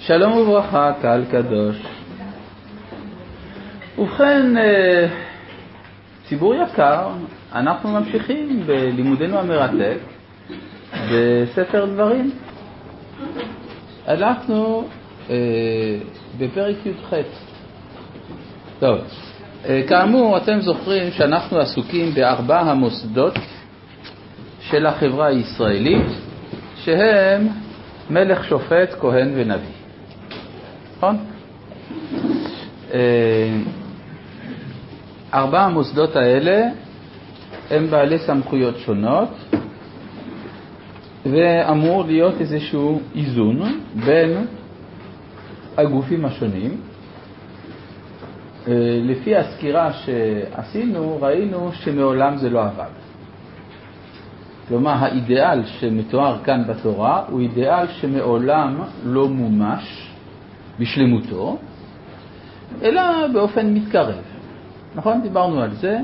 שלום וברכה, קהל קדוש. ובכן, ציבור יקר, אנחנו ממשיכים בלימודנו המרתק בספר דברים. אנחנו בפרק י"ח. טוב, כאמור, אתם זוכרים שאנחנו עסוקים בארבע המוסדות של החברה הישראלית, שהם מלך, שופט, כהן ונביא. נכון? ארבע המוסדות האלה הם בעלי סמכויות שונות, ואמור להיות איזשהו איזון בין הגופים השונים. לפי הסקירה שעשינו, ראינו שמעולם זה לא עבד. כלומר, האידאל שמתואר כאן בתורה הוא אידאל שמעולם לא מומש בשלמותו, אלא באופן מתקרב. נכון? דיברנו על זה,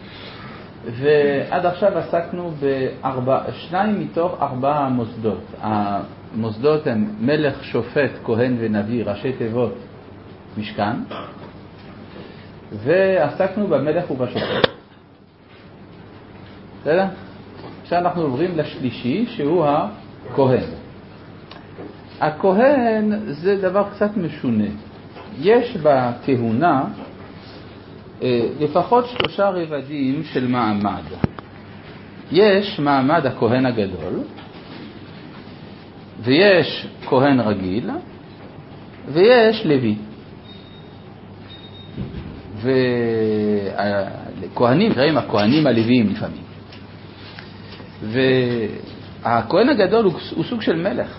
ועד עכשיו עסקנו בשניים מתוך ארבע המוסדות. המוסדות הם מלך, שופט, כהן ונביא, ראשי תיבות משכן, ועסקנו במלך ובשופט. בסדר? עכשיו אנחנו עוברים לשלישי, שהוא הכהן. הכהן זה דבר קצת משונה. יש בכהונה לפחות שלושה רבדים של מעמד. יש מעמד הכהן הגדול, ויש כהן רגיל, ויש לוי. וכהנים, נראים הכהנים הלוויים לפעמים. והכהן הגדול הוא סוג של מלך.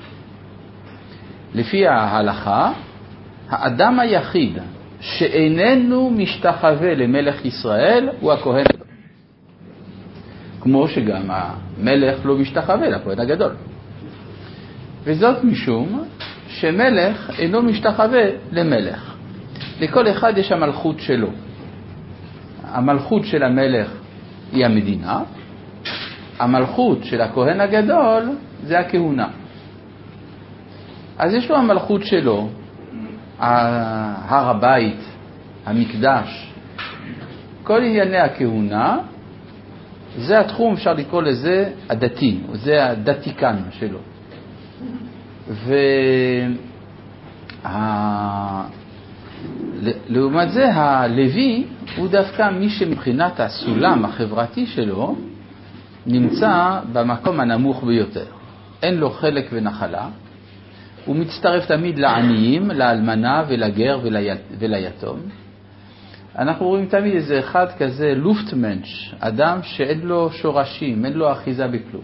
לפי ההלכה, האדם היחיד שאיננו משתחווה למלך ישראל הוא הכהן הגדול. כמו שגם המלך לא משתחווה לכהן הגדול. וזאת משום שמלך אינו משתחווה למלך. לכל אחד יש המלכות שלו. המלכות של המלך היא המדינה. המלכות של הכהן הגדול זה הכהונה. אז יש לו המלכות שלו, הר הבית, המקדש, כל ענייני הכהונה, זה התחום, אפשר לקרוא לזה הדתי, זה הדתיקן שלו. לעומת זה, הלוי הוא דווקא מי שמבחינת הסולם החברתי שלו נמצא במקום הנמוך ביותר. אין לו חלק ונחלה. הוא מצטרף תמיד לעניים, לאלמנה ולגר וליתום. אנחנו רואים תמיד איזה אחד כזה לופטמנש, אדם שאין לו שורשים, אין לו אחיזה בכלום.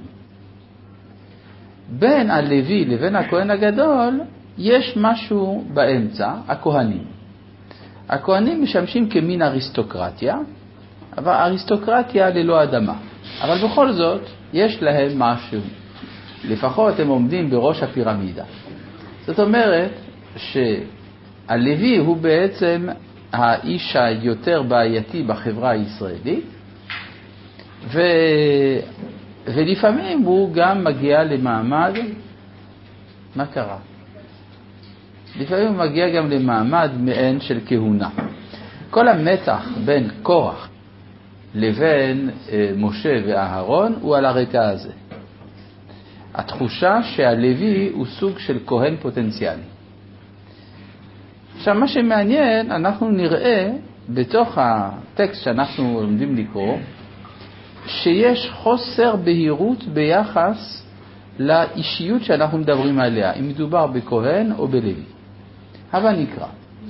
בין הלוי לבין הכהן הגדול יש משהו באמצע, הכהנים. הכהנים משמשים כמין אריסטוקרטיה, אבל אריסטוקרטיה ללא אדמה. אבל בכל זאת יש להם משהו. לפחות הם עומדים בראש הפירמידה. זאת אומרת שהלוי הוא בעצם האיש היותר בעייתי בחברה הישראלית, ולפעמים הוא גם מגיע למעמד, מה קרה? לפעמים הוא מגיע גם למעמד מעין של כהונה. כל המתח בין קורח לבין משה ואהרון הוא על הרקע הזה. התחושה שהלוי הוא סוג של כהן פוטנציאלי. עכשיו, מה שמעניין, אנחנו נראה בתוך הטקסט שאנחנו לומדים לקרוא, שיש חוסר בהירות ביחס לאישיות שאנחנו מדברים עליה, אם מדובר בכהן או בלוי. אבל נקרא.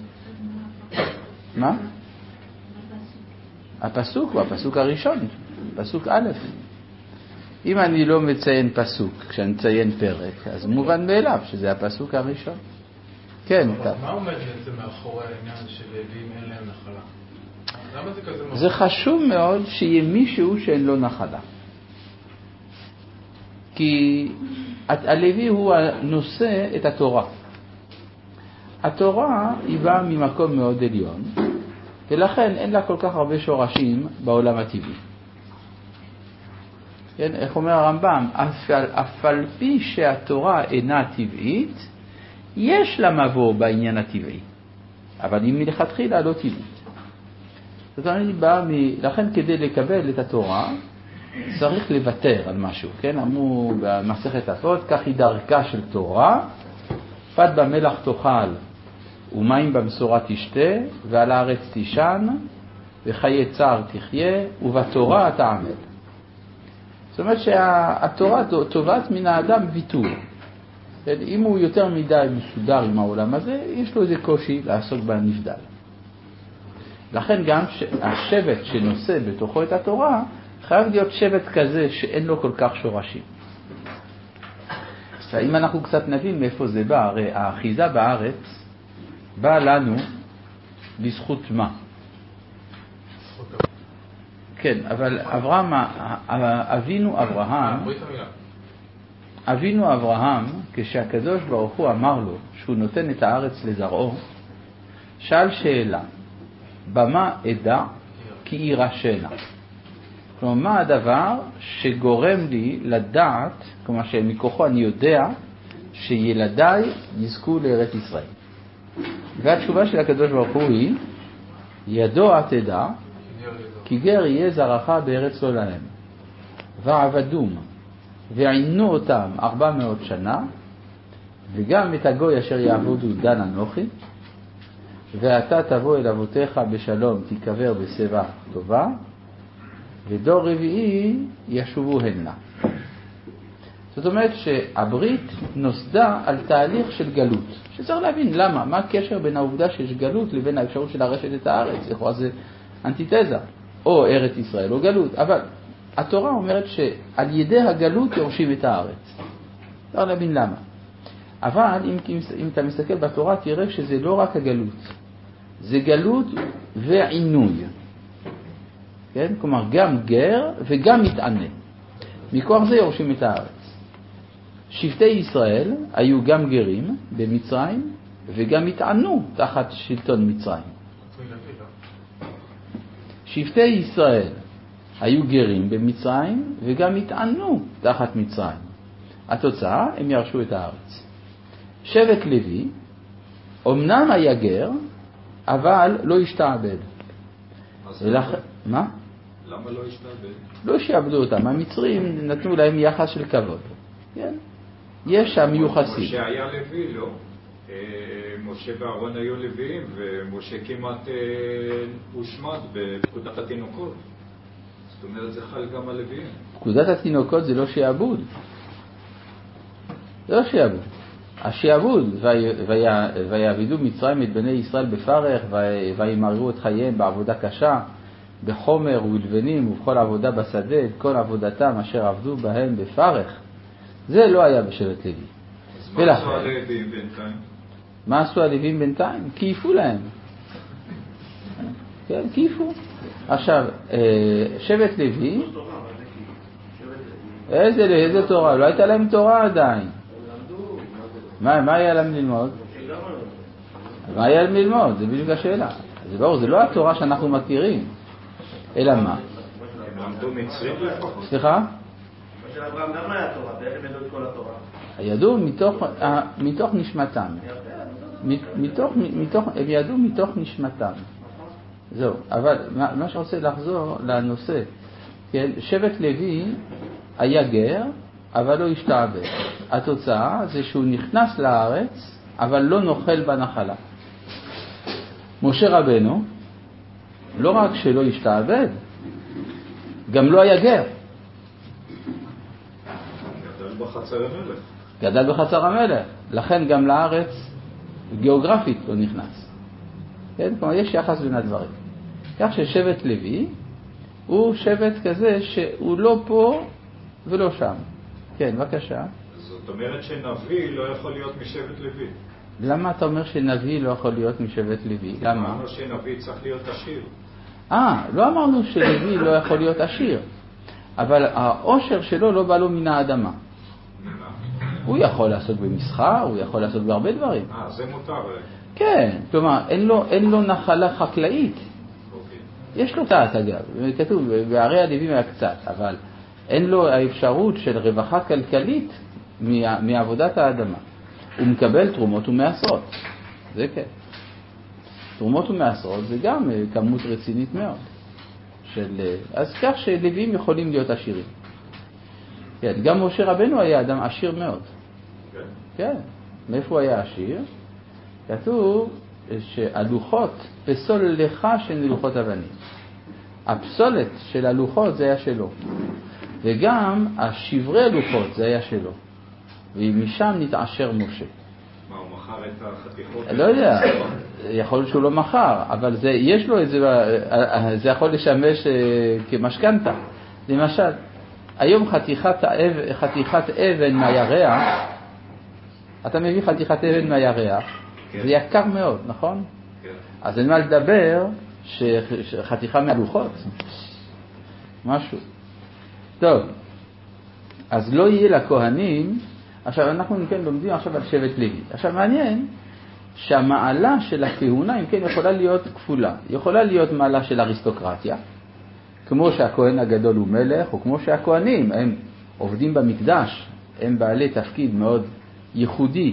מה? הפסוק הוא הפסוק הראשון, פסוק א'. אם אני לא מציין פסוק, כשאני מציין פרק, אז מובן מאליו שזה הפסוק הראשון. כן, מה עומד בעצם מאחורי העניין של לוויים אין להם נחלה? למה זה כזה מובן? זה חשוב מאוד שיהיה מישהו שאין לו נחלה. כי הלוי הוא הנושא את התורה. התורה היא באה ממקום מאוד עליון, ולכן אין לה כל כך הרבה שורשים בעולם הטבעי. כן, איך אומר הרמב"ם? אף על פי שהתורה אינה טבעית, יש לה מבוא בעניין הטבעי, אבל היא מלכתחילה לא טבעית. זאת אומרת, לכן כדי לקבל את התורה, צריך לוותר על משהו, כן? אמרו במסכת אבות, כך היא דרכה של תורה, פת במלח תאכל ומים במשורה תשתה, ועל הארץ תישן, וחיי צער תחיה, ובתורה תעמל. זאת אומרת שהתורה תובעת מן האדם ויתור. אם הוא יותר מדי מסודר עם העולם הזה, יש לו איזה קושי לעסוק בנבדל. לכן גם השבט שנושא בתוכו את התורה, חייב להיות שבט כזה שאין לו כל כך שורשים. אם אנחנו קצת נבין מאיפה זה בא, הרי האחיזה בארץ באה לנו בזכות מה? כן, אבל אבינו אברהם, כשהקדוש ברוך הוא אמר לו שהוא נותן את הארץ לזרעו, שאל שאלה, במה אדע כי יירשנה? כלומר, מה הדבר שגורם לי לדעת, כלומר שמכוחו אני יודע שילדיי יזכו לארץ ישראל? והתשובה של הקדוש ברוך הוא היא, ידוע תדע, כי גר יהיה זרעך בארץ לא להם. ועבדום, ועינו אותם 400 שנה, וגם את הגוי אשר יעבודו דן אנוכי, ואתה תבוא אל אבותיך בשלום, תיקבר בשיבה טובה, ודור רביעי ישובו הנה. זאת אומרת שהברית נוסדה על תהליך של גלות. שצריך להבין למה, מה הקשר בין העובדה שיש גלות לבין האפשרות של לרשת את הארץ. לכאורה זה אנטיתזה, או ארץ ישראל או גלות. אבל התורה אומרת שעל ידי הגלות יורשים את הארץ. צריך להבין למה. אבל אם אתה מסתכל בתורה תראה שזה לא רק הגלות. זה גלות ועינוי. כן? כלומר גם גר וגם מתענה. מכוח זה יורשים את הארץ. שבטי ישראל היו גם גרים במצרים וגם התענו תחת שלטון מצרים. שבטי ישראל היו גרים במצרים וגם התענו תחת מצרים. התוצאה, הם ירשו את הארץ. שבט לוי אמנם היה גר, אבל לא השתעבד. מה? למה לא השתעבד? לא שיעבדו אותם. המצרים נתנו להם יחס של כבוד. כן? יש שם יוחסים. משה היה לוי, לא? משה ואהרון היו לוויים, ומשה כמעט הושמד בפקודת התינוקות. זאת אומרת, זה חל גם על לוויים. פקודת התינוקות זה לא שיעבוד. זה לא שיעבוד. השיעבוד, ויעבדו מצרים את בני ישראל בפרך, וימררו את חייהם בעבודה קשה, בחומר ולבנים ובכל עבודה בשדה, את כל עבודתם אשר עבדו בהם בפרך. זה לא היה בשבט לוי. אז מה עשו הלוויים בינתיים? מה עשו הלוויים בינתיים? כיפו להם. כן, כיפו. עכשיו, שבט לוי, איזה תורה? לא הייתה להם תורה עדיין. מה היה להם ללמוד? מה היה להם ללמוד? זה בדיוק השאלה. זה ברור, זה לא התורה שאנחנו מכירים. אלא מה? הם למדו מצרים לפחות. סליחה? של אברהם גם לא היה תורה, ואיך הם ידעו את כל התורה? ידעו מתוך נשמתם. הם ידעו מתוך נשמתם. זהו, אבל מה שרוצה לחזור לנושא, כן, שבט לוי היה גר, אבל לא השתעבד. התוצאה זה שהוא נכנס לארץ, אבל לא נאכל בנחלה. משה רבנו, לא רק שלא השתעבד, גם לא היה גר. גדל בחצר המלך. לכן גם לארץ גיאוגרפית לא נכנס. כן? כלומר, יש יחס בין הדברים. כך ששבט לוי הוא שבט כזה שהוא לא פה ולא שם. כן, בבקשה. זאת אומרת שנביא לא יכול להיות משבט לוי. למה אתה אומר שנביא לא יכול להיות משבט לוי? למה? אמרנו שנביא צריך להיות עשיר. לא אמרנו שלוי לא יכול להיות עשיר. אבל העושר שלו לא בא לו מן האדמה. הוא יכול לעשות במסחר, הוא יכול לעשות בהרבה דברים. זה מותר. כן, כלומר, אין לו נחלה חקלאית. יש לו תעת אגב, כתוב, בערי הלווים היה קצת, אבל אין לו האפשרות של רווחה כלכלית מעבודת האדמה. הוא מקבל תרומות ומעשרות. זה כן. תרומות ומעשרות זה גם כמות רצינית מאוד. אז כך שלווים יכולים להיות עשירים. כן, גם משה רבנו היה אדם עשיר מאוד. כן. מאיפה הוא היה עשיר? כתוב שהלוחות פסול לך של לוחות אבנים. הפסולת של הלוחות זה היה שלו. וגם השברי הלוחות זה היה שלו. ומשם נתעשר משה. מה, הוא מכר את החתיכות? לא יודע, יכול להיות שהוא לא מכר, אבל יש לו איזה, זה יכול לשמש כמשכנתה. למשל, היום חתיכת אבן מהירח, אתה מביא חתיכת אבן מהירח, כן. זה יקר מאוד, נכון? כן. אז אין מה לדבר שחתיכה מהלוחות. משהו. טוב, אז לא יהיה לכהנים. עכשיו אנחנו כן לומדים עכשיו על שבט לוי. עכשיו מעניין שהמעלה של הכהונה אם כן יכולה להיות כפולה. יכולה להיות מעלה של אריסטוקרטיה, כמו שהכהן הגדול הוא מלך, או כמו שהכהנים הם עובדים במקדש, הם בעלי תפקיד מאוד ייחודי.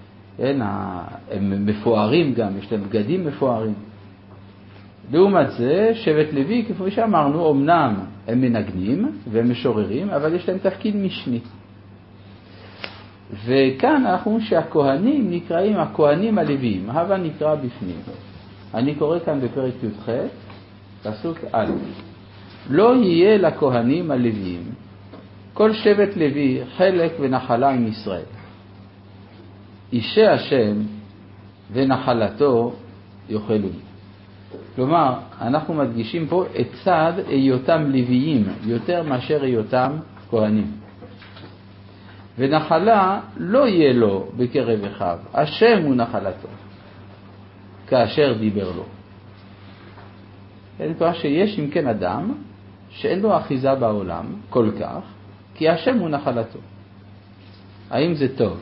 הם מפוארים גם, יש להם בגדים מפוארים. לעומת זה, שבט לוי, כפי שאמרנו, אמנם הם מנגנים והם משוררים, אבל יש להם תפקיד משני. וכאן אנחנו אומרים שהכהנים נקראים הכהנים הלוויים. הווה נקרא בפנים. אני קורא כאן בפרק י"ח, פסוק א'. לא יהיה לכהנים הלוויים כל שבט לוי חלק ונחלה עם ישראל. אישי השם ונחלתו יאכלו. כלומר, אנחנו מדגישים פה את צד היותם לוויים יותר מאשר היותם כהנים. ונחלה לא יהיה לו בקרב אחיו, השם הוא נחלתו, כאשר דיבר לו. אין כבר שיש אם כן אדם שאין לו אחיזה בעולם כל כך, כי השם הוא נחלתו. האם זה טוב?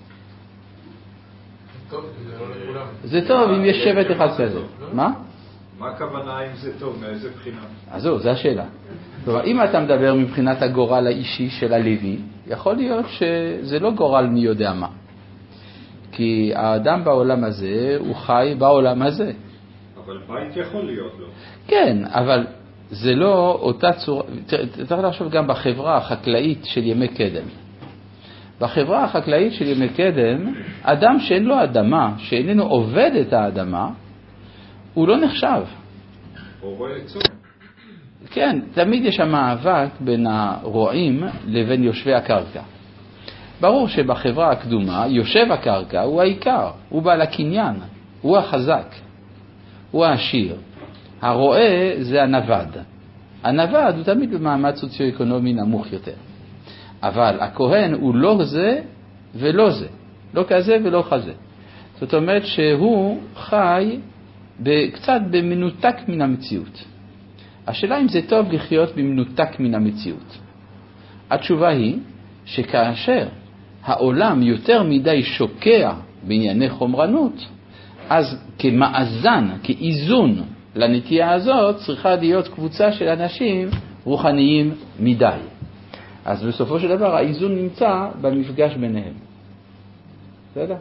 זה טוב אם יש שבט אחד כזה. מה? מה הכוונה אם זה טוב? מאיזה בחינה? אז זו השאלה. כלומר, אם אתה מדבר מבחינת הגורל האישי של הלוי, יכול להיות שזה לא גורל מי יודע מה. כי האדם בעולם הזה הוא חי בעולם הזה. אבל בית יכול להיות לו. כן, אבל זה לא אותה צורה. צריך לחשוב גם בחברה החקלאית של ימי קדם. בחברה החקלאית של ימי קדם, אדם שאין לו אדמה, שאיננו עובד את האדמה, הוא לא נחשב. הוא רואה צום. כן, תמיד יש המאבק בין הרועים לבין יושבי הקרקע. ברור שבחברה הקדומה, יושב הקרקע הוא העיקר, הוא בעל הקניין, הוא החזק, הוא העשיר. הרועה זה הנווד. הנווד הוא תמיד במעמד סוציו-אקונומי נמוך יותר. אבל הכהן הוא לא זה ולא זה, לא כזה ולא כזה. זאת אומרת שהוא חי קצת במנותק מן המציאות. השאלה אם זה טוב לחיות במנותק מן המציאות. התשובה היא שכאשר העולם יותר מדי שוקע בענייני חומרנות, אז כמאזן, כאיזון לנטייה הזאת, צריכה להיות קבוצה של אנשים רוחניים מדי. אז בסופו של דבר האיזון נמצא במפגש ביניהם. בסדר?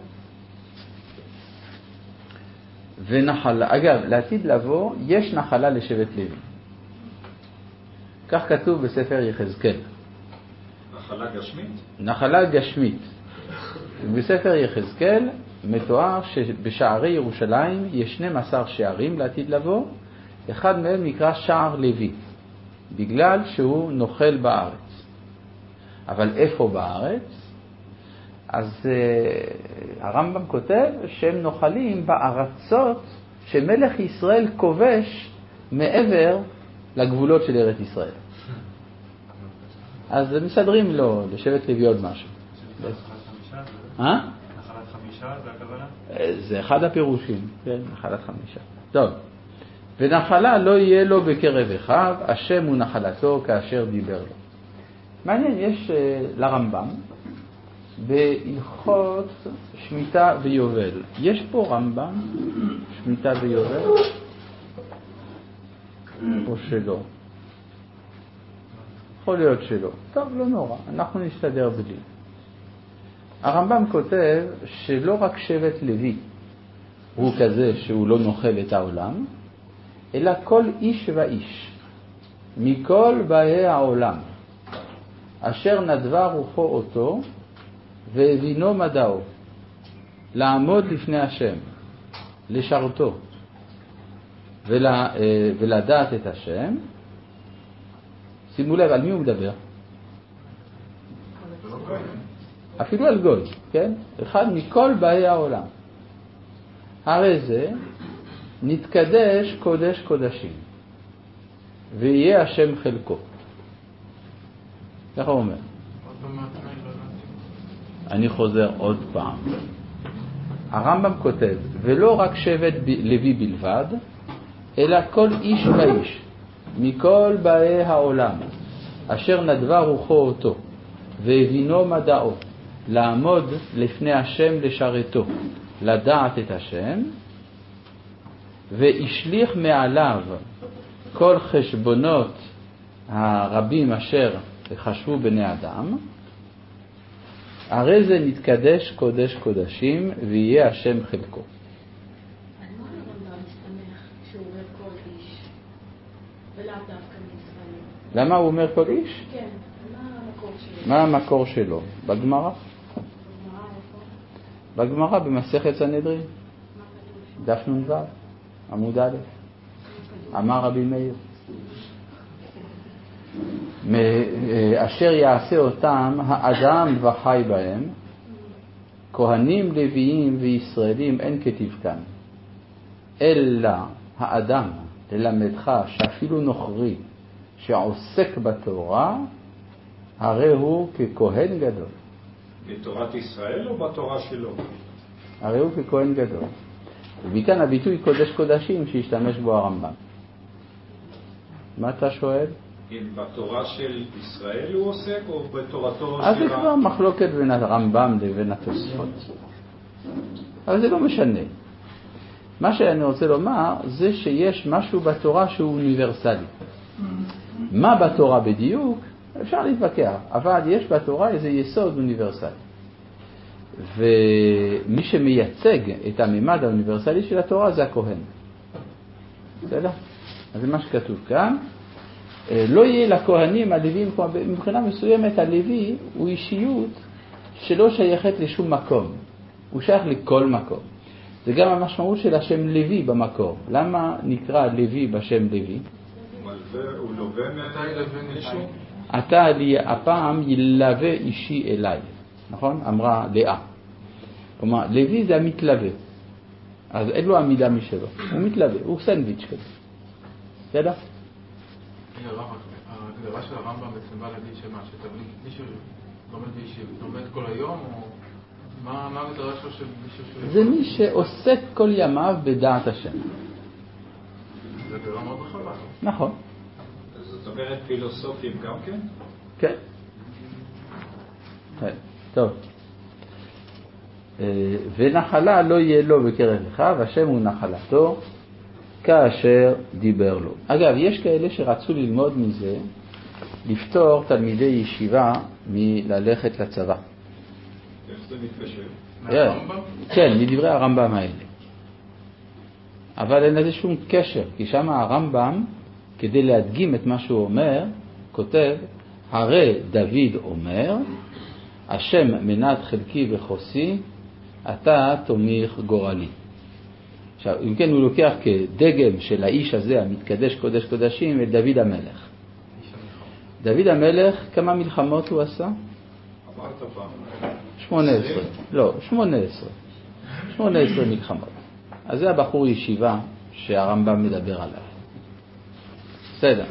ונחלה, אגב, לעתיד לבוא יש נחלה לשבט לוי. כך כתוב בספר יחזקאל. נחלה גשמית? נחלה גשמית. בספר יחזקאל מתואר שבשערי ירושלים יש 12 שערים לעתיד לבוא, אחד מהם נקרא שער לוי, בגלל שהוא נוחל בארץ. אבל איפה בארץ? אז הרמב"ם כותב שהם נוחלים בארצות שמלך ישראל כובש מעבר לגבולות של ארץ ישראל. אז מסדרים לו לשבט לוי עוד משהו. נחלת חמישה, זה הכוונה? זה אחד הפירושים, כן, נחלת חמישה. טוב, ונחלה לא יהיה לו בקרב אחיו, השם הוא נחלתו כאשר דיבר לו. מעניין, יש לרמב"ם בהלכות שמיטה ויובל. יש פה רמב"ם, שמיטה ויובל, או שלא? יכול להיות שלא. טוב, לא נורא, אנחנו נסתדר בלי. הרמב"ם כותב שלא רק שבט לוי הוא כזה שהוא לא נוכל את העולם, אלא כל איש ואיש מכל באי העולם אשר נדבה רוחו אותו והבינו מדעו לעמוד לפני השם, לשרתו ולדעת את השם. שימו לב, על מי הוא מדבר? אפילו על גוי, כן? אחד מכל באי העולם. הרי זה נתקדש קודש קודשים ויהיה השם חלקו. ככה הוא אומר. אני חוזר עוד פעם. הרמב"ם כותב, ולא רק שבט לוי בלבד, אלא כל איש ואיש מכל באי העולם אשר נדבה רוחו אותו והבינו מדעו לעמוד לפני השם לשרתו, לדעת את השם, והשליך מעליו כל חשבונות הרבים אשר חשבו בני אדם, הרי זה נתקדש קודש קודשים ויהיה השם חלקו. על מה הרמב"ם מסתמך כשהוא אומר כל איש ולאו דווקא מישראל? למה הוא אומר כל איש? כן, מה המקור שלו? מה המקור שלו? בגמרא. בגמרא איפה? בגמרא במסכת סנהדרין, מה כתוב? דף נ"ו, עמוד א'. אמר רבי מאיר, אשר יעשה אותם האדם וחי בהם, כהנים לוויים וישראלים אין כתבכן, אלא האדם ללמדך שאפילו נוכרי שעוסק בתורה, הרי הוא ככהן גדול. בתורת ישראל או בתורה שלו? הרי הוא ככהן גדול. ומכאן הביטוי קודש קודשים שהשתמש בו הרמב"ם. מה אתה שואל? אם בתורה של ישראל הוא עוסק או בתורתו אז של... זה כבר מחלוקת בין הרמב"ם לבין התוספות. אבל זה לא משנה. מה שאני רוצה לומר זה שיש משהו בתורה שהוא אוניברסלי. מה בתורה בדיוק? אפשר להתווכח, אבל יש בתורה איזה יסוד אוניברסלי. ומי שמייצג את הממד האוניברסלי של התורה זה הכהן. בסדר? אז זה מה שכתוב כאן. לא יהיה לכהנים הלוויים, מבחינה מסוימת הלוי הוא אישיות שלא שייכת לשום מקום. הוא שייך לכל מקום. זה גם המשמעות של השם לוי במקור. למה נקרא לוי בשם לוי? הוא לווה מישהו? אתה לי הפעם ילווה אישי אליי. נכון? אמרה לאה. כלומר, לוי זה המתלווה. אז אין לו המילה משלו. הוא מתלווה, הוא סנדוויץ' כזה. בסדר? ההגדרה של הרמב"ם בעצם בא להגיד שמה, מי שלומד בישיבה, לומד כל היום, או מה ההגדרה שלו של מישהו? זה מי שעוסק כל ימיו בדעת השם. זה הגדרה מאוד רחבה. נכון. זאת אומרת פילוסופים גם כן? כן. טוב. ונחלה לא יהיה לו בקרב אחיו, השם הוא נחלתו כאשר דיבר לו. אגב, יש כאלה שרצו ללמוד מזה, לפתור תלמידי ישיבה מללכת לצבא. איך זה מתקשר? מהרמב"ם? כן, מדברי הרמב"ם האלה. אבל אין לזה שום קשר, כי שם הרמב"ם, כדי להדגים את מה שהוא אומר, כותב, הרי דוד אומר, השם מנת חלקי וחוסי, אתה תומיך גורלי. עכשיו, אם כן הוא לוקח כדגם של האיש הזה המתקדש קודש קודשים את דוד המלך. דוד המלך, כמה מלחמות הוא עשה? אמרת פעם. 18. לא, 18 מלחמות. אז זה הבחור ישיבה שהרמב"ם מדבר עליו. בסדר.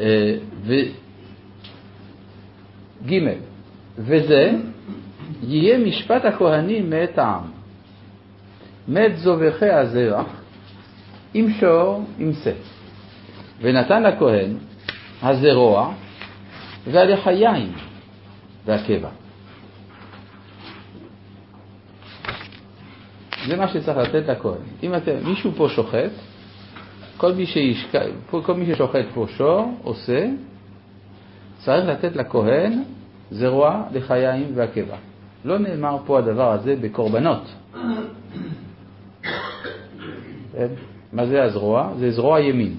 ג' וזה יהיה משפט הכהנים מאת העם. מת זובחי הזרח עם שור עם שא. ונתן לכהן הזרוע והלחיים והקבע. זה מה שצריך לתת לכהן. אם מישהו פה שוחט, כל מי ששוחט פה שור עושה, צריך לתת לכהן זרוע, לחיים והקבע. לא נאמר פה הדבר הזה בקורבנות. מה זה הזרוע? זה זרוע ימין.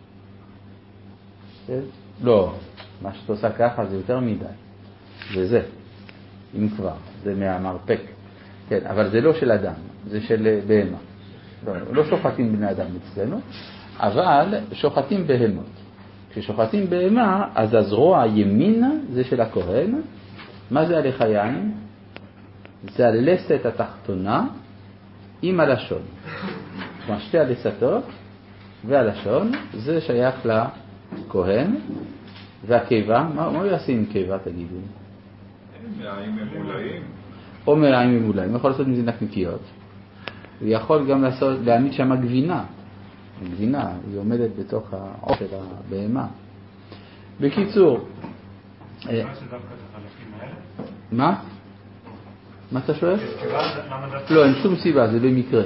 לא, מה שאתה עושה ככה זה יותר מדי. זה, אם כבר, זה מהמרפק. כן, אבל זה לא של אדם, זה של בהמה. לא שוחטים בני אדם אצלנו, אבל שוחטים בהמות. כששוחטים בהמה, אז הזרוע הימין זה של הכהן. מה זה הלחיים? זה הלסת התחתונה עם הלשון. כלומר, שתי הלסתות והלשון, זה שייך לכהן. והקיבה, מה הוא יעשה עם קיבה, תגידו? מעיים ממולאים. או מעיים ממולאים, יכול לעשות מזה נקניקיות. הוא יכול גם להעמיד שם גבינה. גבינה, היא עומדת בתוך העוף של הבהמה. בקיצור, מה שדווקא את החלקים האלה? מה? מה אתה שואל? לא, אין שום סיבה, זה במקרה.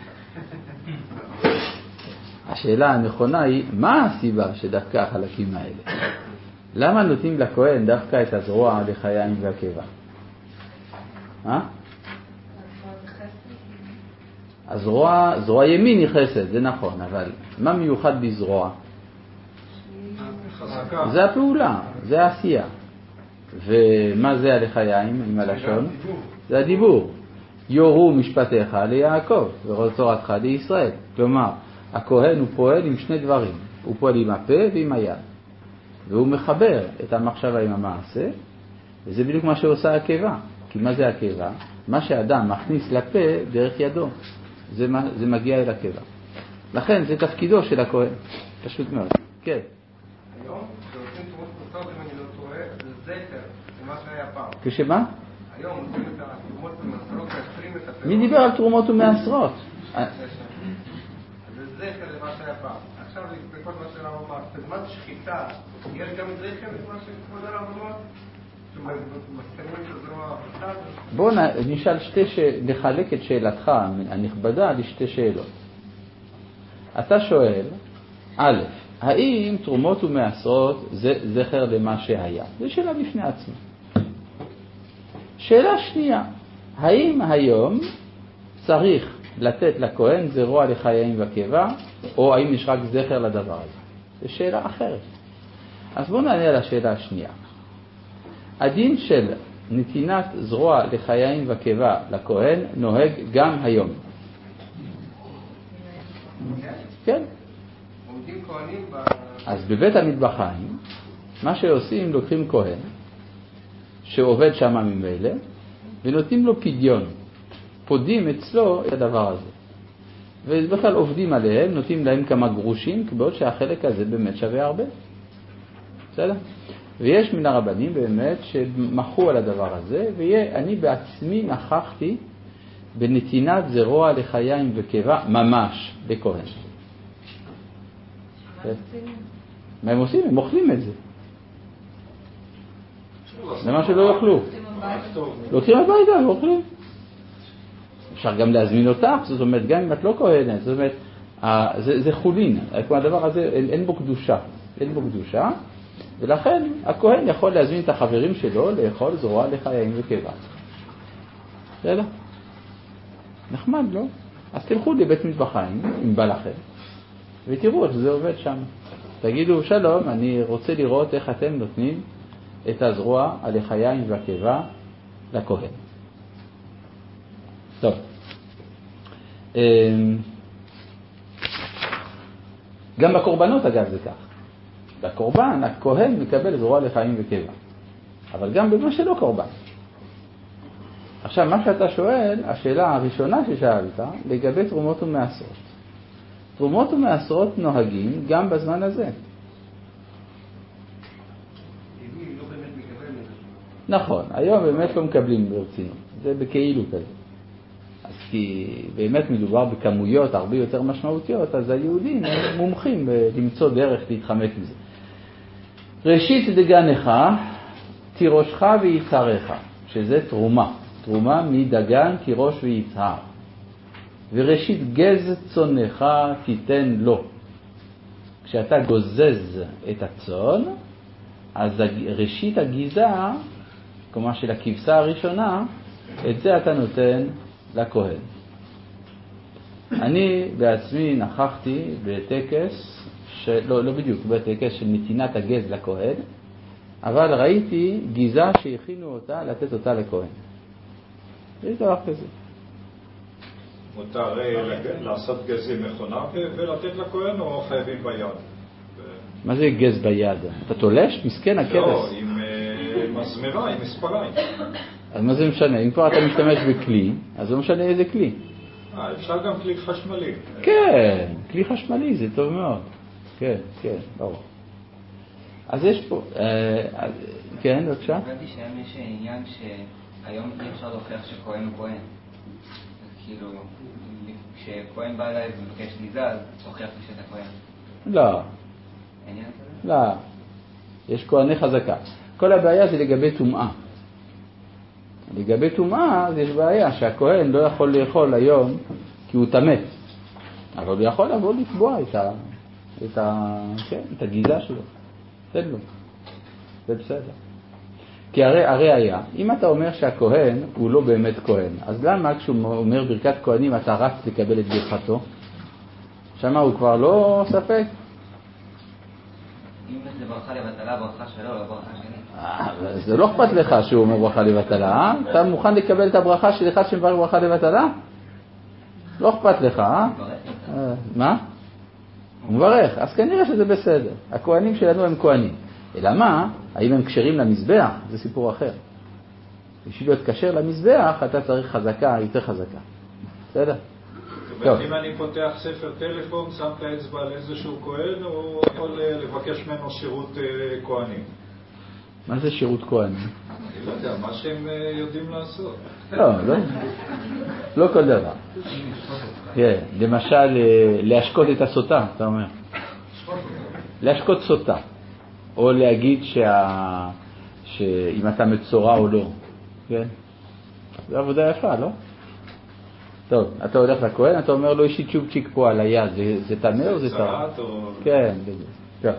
השאלה הנכונה היא, מה הסיבה שדווקא החלקים האלה? למה נותנים לכהן דווקא את הזרוע, הלחיים והקיבה? הזרוע ימין היא חסד, זה נכון, אבל מה מיוחד בזרוע? זה הפעולה, זה העשייה. ומה זה הלחיים עם הלשון? זה הדיבור. יורו משפטיך ליעקב ותורתך לישראל. כלומר, הכהן הוא פועל עם שני דברים. הוא פועל עם הפה ועם היד. והוא מחבר את המחשבה עם המעשה, וזה בדיוק מה שעושה הקיבה. כי מה זה הקיבה? מה שאדם מכניס לפה דרך ידו. זה מגיע אל הקיבה. לכן זה תפקידו של הכהן. פשוט מאוד. כן. היום, כשעושים תרומות קבוצות, אם אני לא טועה, זה זכר, זה מה שהיה פעם. כשמה? היום עושים את התרומות ומעשרות, מאשרים את הפירות. מי דיבר על תרומות ומעשרות? זה זכר למה שהיה פעם. עכשיו, בכל מה שהרב אמר, בזמן שחיטה, יש גם זכר למה שכבוד הרב אמר? שמסתכלים את הזרוע בצד? בואו נשאל נחלק את שאלתך הנכבדה לשתי שאלות. אתה שואל, א', האם תרומות ומעשרות זה זכר למה שהיה? זו שאלה בפני עצמה. שאלה שנייה, האם היום צריך לתת לכהן זרוע לחיים וקיבה, או האם יש רק זכר לדבר הזה? זו שאלה אחרת. אז בואו נענה על השאלה השנייה. הדין של נתינת זרוע לחיים וקיבה לכהן נוהג גם היום. כן. עומדים כהנים אז בבית המטבחיים, מה שעושים, לוקחים כהן, שעובד שם ממילא, ונותנים לו פדיון. פודים אצלו את הדבר הזה. ובכלל עובדים עליהם, נותנים להם כמה גרושים, בעוד שהחלק הזה באמת שווה הרבה. בסדר? ויש מן הרבנים באמת שמחו על הדבר הזה, ואני בעצמי נכחתי בנתינת זרוע לחיים וקיבה ממש לכהן. מה הם עושים? הם אוכלים את זה. למה שלא יאכלו? לוקחים הביתה ואוכלים. אפשר גם להזמין אותך, זאת אומרת, גם אם את לא כהנת, זאת אומרת, זה חולין. הדבר הזה, אין בו קדושה. אין בו קדושה, ולכן הכהן יכול להזמין את החברים שלו לאכול זרוע לחיים וקיבה. בסדר? נחמד, לא? אז תלכו לבית מטבחיים, אם בא לכם, ותראו איך זה עובד שם. תגידו, שלום, אני רוצה לראות איך אתם נותנים את הזרוע הלחיים והקיבה לכהן. טוב. גם בקורבנות אגב זה כך. בקורבן הכהן מקבל זרוע לחיים וקיבה. אבל גם במה שלא קורבן. עכשיו מה שאתה שואל, השאלה הראשונה ששאלת, לגבי תרומות ומעשרות. תרומות ומעשרות נוהגים גם בזמן הזה. נכון, היום באמת לא מקבלים ברצינות. זה בכאילו כזה. אז כי באמת מדובר בכמויות הרבה יותר משמעותיות, אז היהודים הם מומחים למצוא דרך להתחמק מזה. ראשית דגנך, תירושך ויצהרך, שזה תרומה. תרומה מדגן, תירוש ויצהר. וראשית גז צונך תיתן לו. כשאתה גוזז את הצון, אז ראשית הגיזה, כלומר של הכבשה הראשונה, את זה אתה נותן לכהן. אני בעצמי נכחתי בטקס, לא בדיוק בטקס של נתינת הגז לכהן, אבל ראיתי גיזה שהכינו אותה לתת אותה לכהן. יש דבר כזה. מותר לעשות גז עם מכונה ולתת לכהן או חייבים ביד? מה זה גז ביד? אתה תולש? מסכן הכבש. לא, עם מזמרה, עם מספריים. אז מה זה משנה? אם כבר אתה משתמש בכלי, אז לא משנה איזה כלי. אפשר גם כלי חשמלי. כן, כלי חשמלי זה טוב מאוד. כן, ברור. אז יש פה, כן, בבקשה. הבנתי שהיום יש עניין שהיום אי אפשר להוכיח שכהן הוא כהן. אז כאילו, כשכהן בא אליי ומבקש גיזה, אז תוכיח לי שאתה כהן. לא. עניין כזה? לא. יש כהני חזקה. כל הבעיה זה לגבי טומאה. לגבי טומאה יש בעיה שהכהן לא יכול לאכול היום כי הוא טמא. אבל הוא יכול לבוא לתבוע את הגיזה שלו. תן לו. זה בסדר. כי הרי היה, אם אתה אומר שהכהן הוא לא באמת כהן, אז למה כשהוא אומר ברכת כהנים אתה רץ לקבל את ברכתו? שמה הוא כבר לא ספק? אם זה ברכה לבטלה, ברכה שלו, לא ברכה שלי. זה לא אכפת לך שהוא אומר ברכה לבטלה, אתה מוכן לקבל את הברכה של אחד שמברך ברכה לבטלה? לא אכפת לך, מה? הוא מברך, אז כנראה שזה בסדר. הכהנים שלנו הם כהנים. אלא מה? האם הם קשרים למזבח? זה סיפור אחר. בשביל להיות קשר למזבח, אתה צריך חזקה, יותר חזקה. בסדר? אם אני פותח ספר טלפון, שם את האצבע על איזשהו כהן, הוא יכול לבקש ממנו שירות כהנים. מה זה שירות כהנים? אני לא יודע, מה שהם יודעים לעשות. לא כל דבר. למשל, להשקות את הסוטה, אתה אומר. להשקות סוטה. או להגיד שאם אתה מצורע או לא. כן? זו עבודה יפה, לא? טוב, אתה הולך לכהן, אתה אומר לו, יש לי צ'ופצ'יק פה על היד, זה תמה או זה טוב? כן, בדיוק.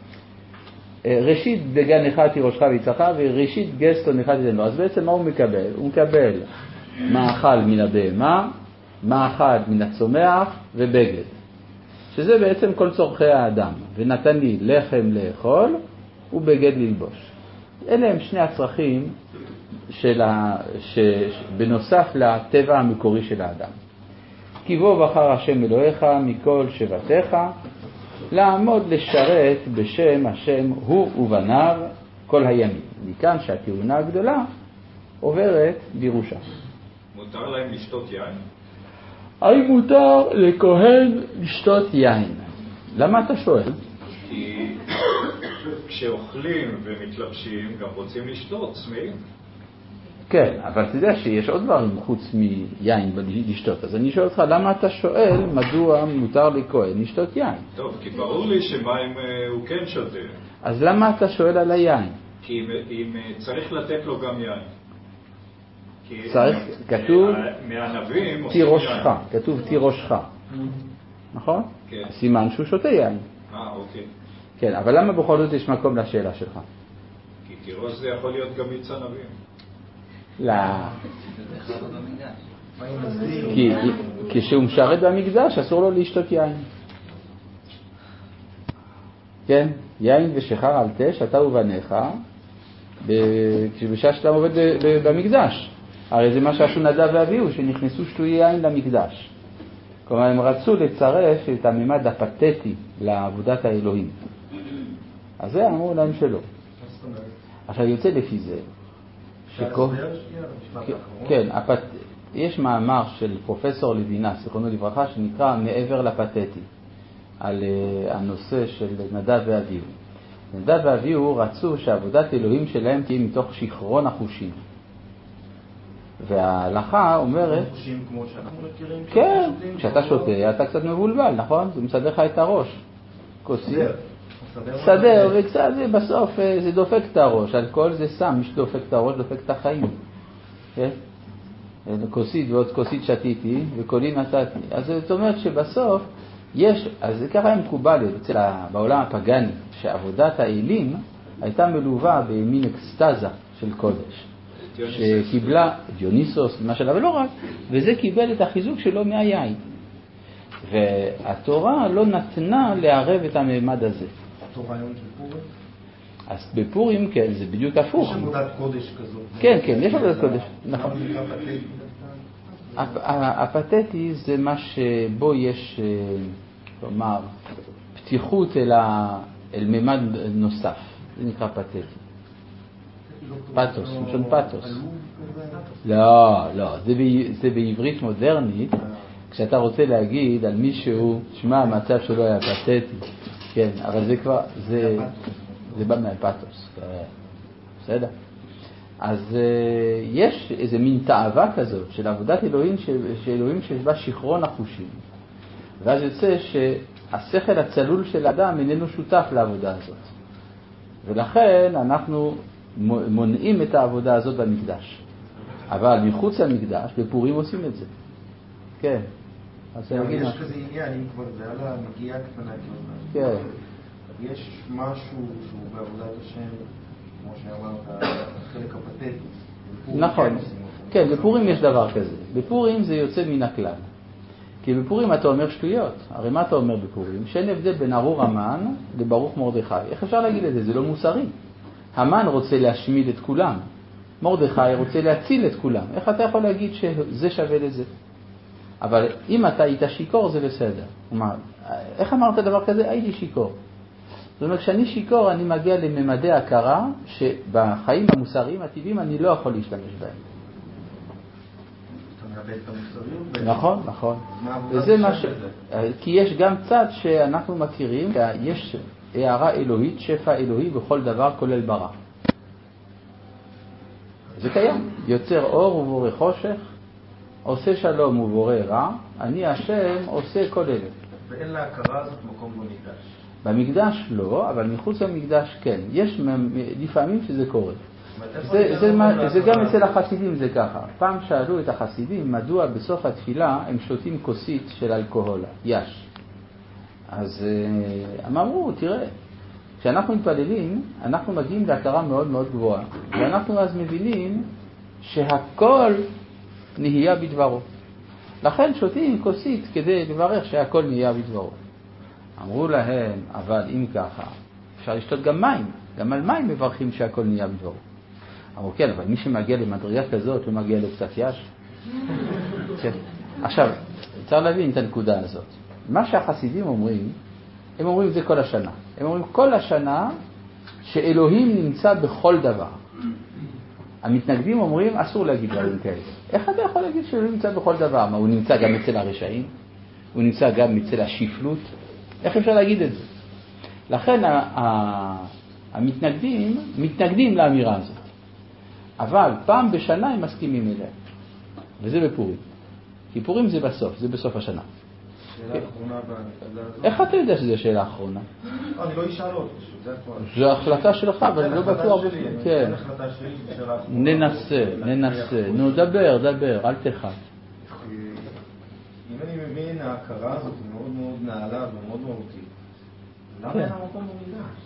ראשית בגן אחד תירושך ויצחך, וראשית גסטון אחד תיתן לו. אז בעצם מה הוא מקבל? הוא מקבל מאכל מן הבהמה, מאכל מן הצומח ובגד. שזה בעצם כל צורכי האדם. ונתן לי לחם לאכול ובגד ללבוש. אלה הם שני הצרכים בנוסף לטבע המקורי של האדם. כי בוא בחר השם אלוהיך מכל שבטיך, לעמוד לשרת בשם השם הוא ובניו כל הימים. מכאן שהכהונה הגדולה עוברת בירושה. מותר להם לשתות יין? האם מותר לכהן לשתות יין? למה אתה שואל? כי כשאוכלים ומתלבשים גם רוצים לשתות, צמאים. כן, אבל אתה יודע שיש עוד דברים חוץ מיין לשתות. אז אני שואל אותך, למה אתה שואל מדוע מותר לכהן לשתות יין? טוב, כי ברור לי שמים הוא כן שותה. אז למה אתה שואל על היין? כי אם צריך לתת לו גם יין. צריך, כתוב מהענבים תירושך, כתוב תירושך. נכון? כן. סימן שהוא שותה יין. אוקיי. כן, אבל למה בכל זאת יש מקום לשאלה שלך? כי תירוש זה יכול להיות גם מיץ ענבים. לא. כי כשהוא משרת במקדש אסור לו לשתות יין. כן, יין ושחר על תש, אתה ובניך, בשעה שאתה עובד במקדש. הרי זה מה שעשו נדב ואביהו, שנכנסו שתוי יין למקדש. כלומר, הם רצו לצרף את הממד הפתטי לעבודת האלוהים. אז זה אמרו להם שלא. עכשיו יוצא לפי זה, כן, יש מאמר של פרופסור לוינס, זיכרונו לברכה, שנקרא מעבר לפתטי, על הנושא של נדב ואביהו. נדב ואביהו רצו שעבודת אלוהים שלהם תהיה מתוך שכרון החושים. וההלכה אומרת... חושים כמו שאנחנו מכירים? כן, כשאתה שותה, אתה קצת מבולבל, נכון? זה מסדר לך את הראש. כוסית. סדר, וקצת זה בסוף, זה דופק את הראש. אלכוהול זה סם, מי שדופק את הראש דופק את החיים. כן? כוסית ועוד כוסית שתיתי, וקולי נתתי. אז זאת אומרת שבסוף יש, אז זה ככה מקובל בעולם הפגני, שעבודת האלים הייתה מלווה במין אקסטזה של קודש. שקיבלה דיוניסוס, למשל, אבל לא רק, וזה קיבל את החיזוק שלו מהיין. והתורה לא נתנה לערב את הממד הזה. אותו רעיון של פורים? אז בפורים, כן, זה בדיוק הפוך. יש עבודת קודש כזאת. כן, כן, יש עבודת קודש, נכון. למה זה נקרא פתטי? הפתטי זה מה שבו יש, כלומר, פתיחות אל ממד נוסף. זה נקרא פתטי. פתוס, משון פתוס. לא, לא, זה בעברית מודרנית, כשאתה רוצה להגיד על מישהו, שמע, המצב שלו היה פתטי. כן, אבל זה כבר, זה בא מהפתוס. בסדר? אז יש איזה מין תאווה כזאת של עבודת אלוהים, שאלוהים שיש בה שכרון החושים. ואז יוצא שהשכל הצלול של האדם איננו שותף לעבודה הזאת. ולכן אנחנו מונעים את העבודה הזאת במקדש. אבל מחוץ למקדש, בפורים עושים את זה. כן. יש כזה עניין, אם כבר זה על המגיעה קטנה כזאת. כן. יש משהו שהוא בעבודת השם, כמו שאמרת, החלק הפתטי. נכון. כן, בפורים יש דבר כזה. בפורים זה יוצא מן הכלל. כי בפורים אתה אומר שטויות. הרי מה אתה אומר בפורים? שאין הבדל בין ארור המן לברוך מרדכי. איך אפשר להגיד את זה? זה לא מוסרי. המן רוצה להשמיד את כולם. מרדכי רוצה להציל את כולם. איך אתה יכול להגיד שזה שווה לזה? אבל אם אתה היית שיקור זה בסדר. איך אמרת דבר כזה? הייתי שיקור. זאת אומרת, כשאני שיקור אני מגיע לממדי הכרה שבחיים המוסריים הטבעיים אני לא יכול להשתמש בהם. אתה מאבד את המוסריות? נכון, נכון. וזה מה כי יש גם צד שאנחנו מכירים, יש הערה אלוהית, שפע אלוהי בכל דבר כולל ברא. זה קיים. יוצר אור ובורא חושך, עושה שלום ובורא רע, אני השם עושה כל אלה. ואין להכרה הזאת מקום במקדש. במקדש לא, אבל מחוץ למקדש כן. יש לפעמים שזה קורה. זה גם אצל החסידים זה ככה. פעם שאלו את החסידים מדוע בסוף התפילה הם שותים כוסית של אלכוהול, יש. אז הם אמרו, תראה, כשאנחנו מתפללים, אנחנו מגיעים להכרה מאוד מאוד גבוהה. ואנחנו אז מבינים שהכל נהיה בדברו. לכן שותים כוסית כדי לברך שהכל נהיה בדברו. אמרו להם, אבל אם ככה, אפשר לשתות גם מים. גם על מים מברכים שהכל נהיה בדברו. אמרו, כן, אבל מי שמגיע למדרגה כזאת, לא מגיע לו קצת יש. כן. עכשיו, צריך להבין את הנקודה הזאת. מה שהחסידים אומרים, הם אומרים זה כל השנה. הם אומרים כל השנה שאלוהים נמצא בכל דבר. המתנגדים אומרים, אסור להגיד דברים כאלה. איך אתה יכול להגיד שאלוהים נמצא בכל דבר? מה, הוא נמצא גם אצל הרשעים? הוא נמצא גם אצל השפלות? איך אפשר להגיד את זה? לכן המתנגדים מתנגדים לאמירה הזאת. אבל פעם בשנה הם מסכימים אליה. וזה בפורים. כי פורים זה בסוף, זה בסוף השנה. שאלה אחרונה בנקודה הזאת. איך אתה יודע שזו שאלה אחרונה? אני לא אשאל עוד, זה הכל. זו החלטה שלך, אבל אני לא בטוח. כן. זו החלטה שלי, זו שאלה אחרונה. ננסה. נו, דבר, אל תחת. אם אני מבין, ההכרה הזאת היא מאוד מאוד נעלה ומאוד מהותית. למה אין המקום במקדש?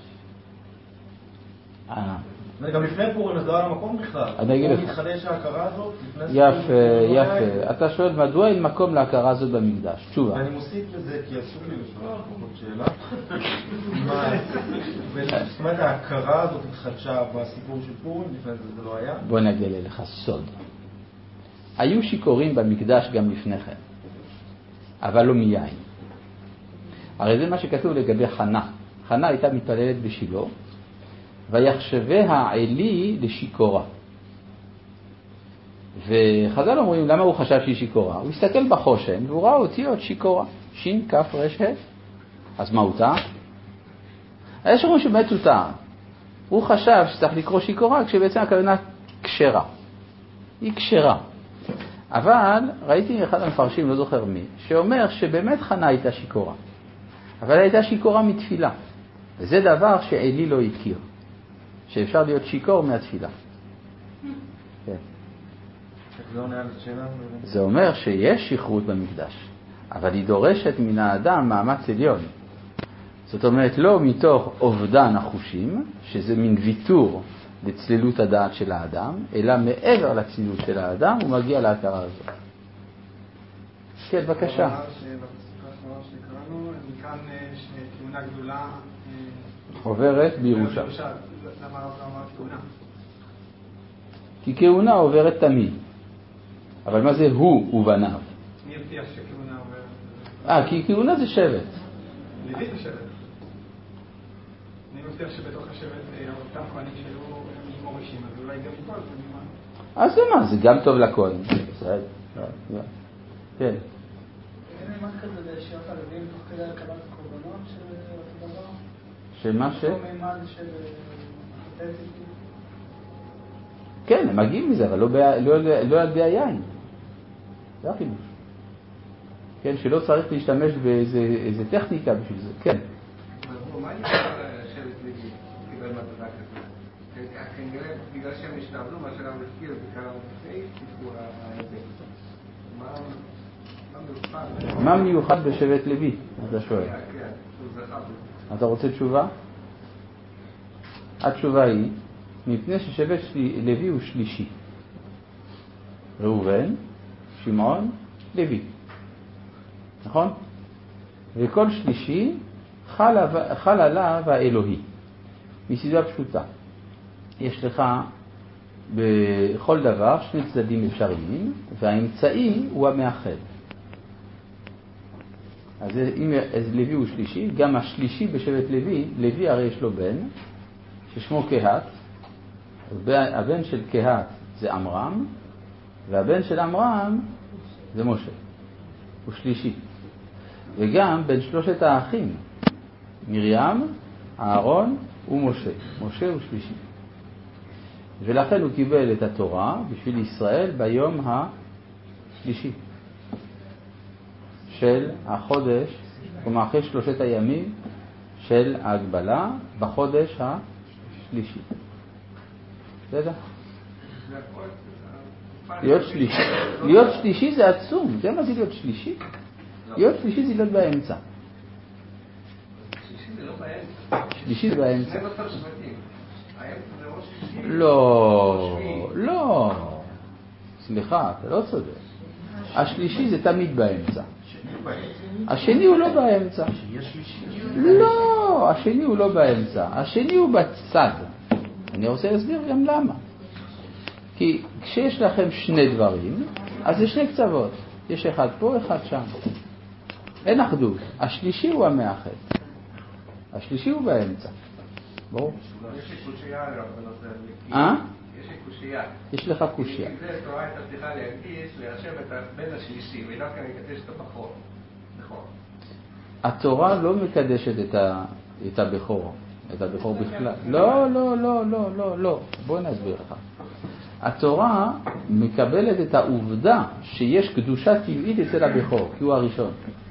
גם לפני פורים, אז לא היה מקום בכלל. אני אגיד לך. הוא מתחדש ההכרה הזאת? יפה. אתה שואל, מדוע אין מקום להכרה הזאת במקדש? תשובה. ואני מוסיף לזה, כי אסור לי לשאול עוד שאלה. זאת אומרת, ההכרה הזאת התחדשה בסיפור של פורים, לפני זה לא היה? בוא נגלה לך סוד. היו שיכורים במקדש גם לפני כן, אבל לא מיין. הרי זה מה שכתוב לגבי חנה. חנה הייתה מתפללת בשילה, ויחשבה העלי לשיכורה. וחז"ל אומרים, למה הוא חשב שהיא שיכורה? הוא הסתכל בחושן והוא ראה אותיות שיכורה. שין, כף, רש, ה'. אז מה הוא טעה? יש אומרים שבאמת הוא טעה. הוא חשב שצריך לקרוא שיכורה כשבעצם הכוונה כשרה. היא כשרה. אבל ראיתי אחד המפרשים, לא זוכר מי, שאומר שבאמת חנה הייתה שיכורה. אבל הייתה שיכורה מתפילה. וזה דבר שעלי לא הכיר. שאפשר להיות שיקור מהתפילה. כן. זה אומר שיש שכרות במקדש, אבל היא דורשת מן האדם מאמץ עליון. זאת אומרת, לא מתוך אובדן החושים, שזה מין ויתור לצלילות הדעת של האדם, אלא מעבר לצלילות של האדם הוא מגיע להכרה הזאת. כן, בבקשה. מכאן שכהונה גדולה עוברת בירושה. למה לא אמרת כהונה? כי כהונה עוברת תמיד. אבל מה זה הוא ובניו? מי הבטיח שכהונה עוברת? כי כהונה זה שבט. לוי זה שבט. אני מבטיח שבתוך השבט אותם כהנים שהיו מורישים, אז אולי גם מכל זה ממה. אז מה? זה גם טוב לכהן. כן. אין מימד כזה לשירת הלווים תוך כדי הקבלת הקורבנות של אותו דבר? שמה ש... אותו מימד של החטאת? כן, הם מגיעים מזה, אבל לא על ידי היין. זה החידוש. כן, שלא צריך להשתמש באיזה טכניקה בשביל זה. כן. מה אני יכול לשבת לוי קיבל מתנה כזאת? כנראה בגלל שהם השתעבדו, מה שלנו הזכיר בקרב לפני, סיפור ההבדל. מה מיוחד בשבט לוי? אתה שואל. אתה רוצה תשובה? התשובה היא, מפני ששבט לוי הוא שלישי. ראובן, שמעון, לוי. נכון? וכל שלישי חל עליו האלוהי. מסיבה פשוטה. יש לך בכל דבר שני צדדים אפשריים, והאמצעי הוא המאחד. אז אם לוי הוא שלישי, גם השלישי בשבט לוי, לוי הרי יש לו בן, ששמו קהת. הבן של קהת זה עמרם, והבן של עמרם זה משה. הוא שלישי. וגם בין שלושת האחים, מרים, אהרון ומשה. משה הוא שלישי. ולכן הוא קיבל את התורה בשביל ישראל ביום השלישי של החודש, כלומר אחרי שלושת הימים של ההגבלה בחודש השלישי. בסדר? להיות שלישי זה עצום. זה מה זה להיות שלישי? להיות שלישי זה להיות באמצע. שלישי זה באמצע. לא. סליחה, אתה לא צודק. השלישי זה תמיד באמצע. השני הוא לא באמצע. לא, השני הוא לא באמצע. השני הוא בצד. אני רוצה להסביר גם למה. כי כשיש לכם שני דברים, אז זה שני קצוות. יש אחד פה, אחד שם. אין אחדות. השלישי הוא המאחד. השלישי הוא באמצע. ברור? יש לי קושייה עליו בנושא הזה. יש לי קושייה. יש לך קושייה. כי זה תורה הייתה צריכה להקדיש, להשם את הבן השלישי, ודווקא מקדש את הבכור. נכון. התורה לא מקדשת את הבכור. את הבכור בכלל. לא. בוא נסביר לך. התורה מקבלת את העובדה שיש קדושה טבעית אצל הבכור, כי הוא הראשון.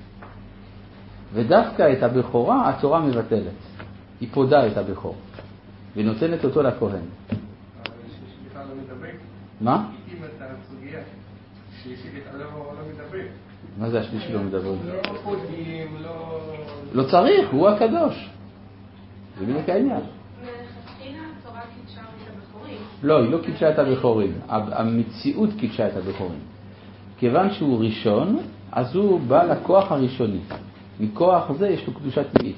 ודווקא את הבכורה התורה מבטלת. היא פודה את הבכור ונותנת אותו לכהן. אבל שלישי בכלל לא מדבר. מה? הקים את הסוגיה. שלישי בכלל לא מדבר. מה זה השלישי לא מדבר? לא פודים, לא צריך, הוא הקדוש. זה בדיוק העניין. מלכתחילה התורה קידשה את הבכורים. לא, היא לא קידשה את הבכורים. המציאות קידשה את הבכורים. כיוון שהוא ראשון, אז הוא בא לכוח הראשוני. מכוח זה יש לו קדושה טבעית.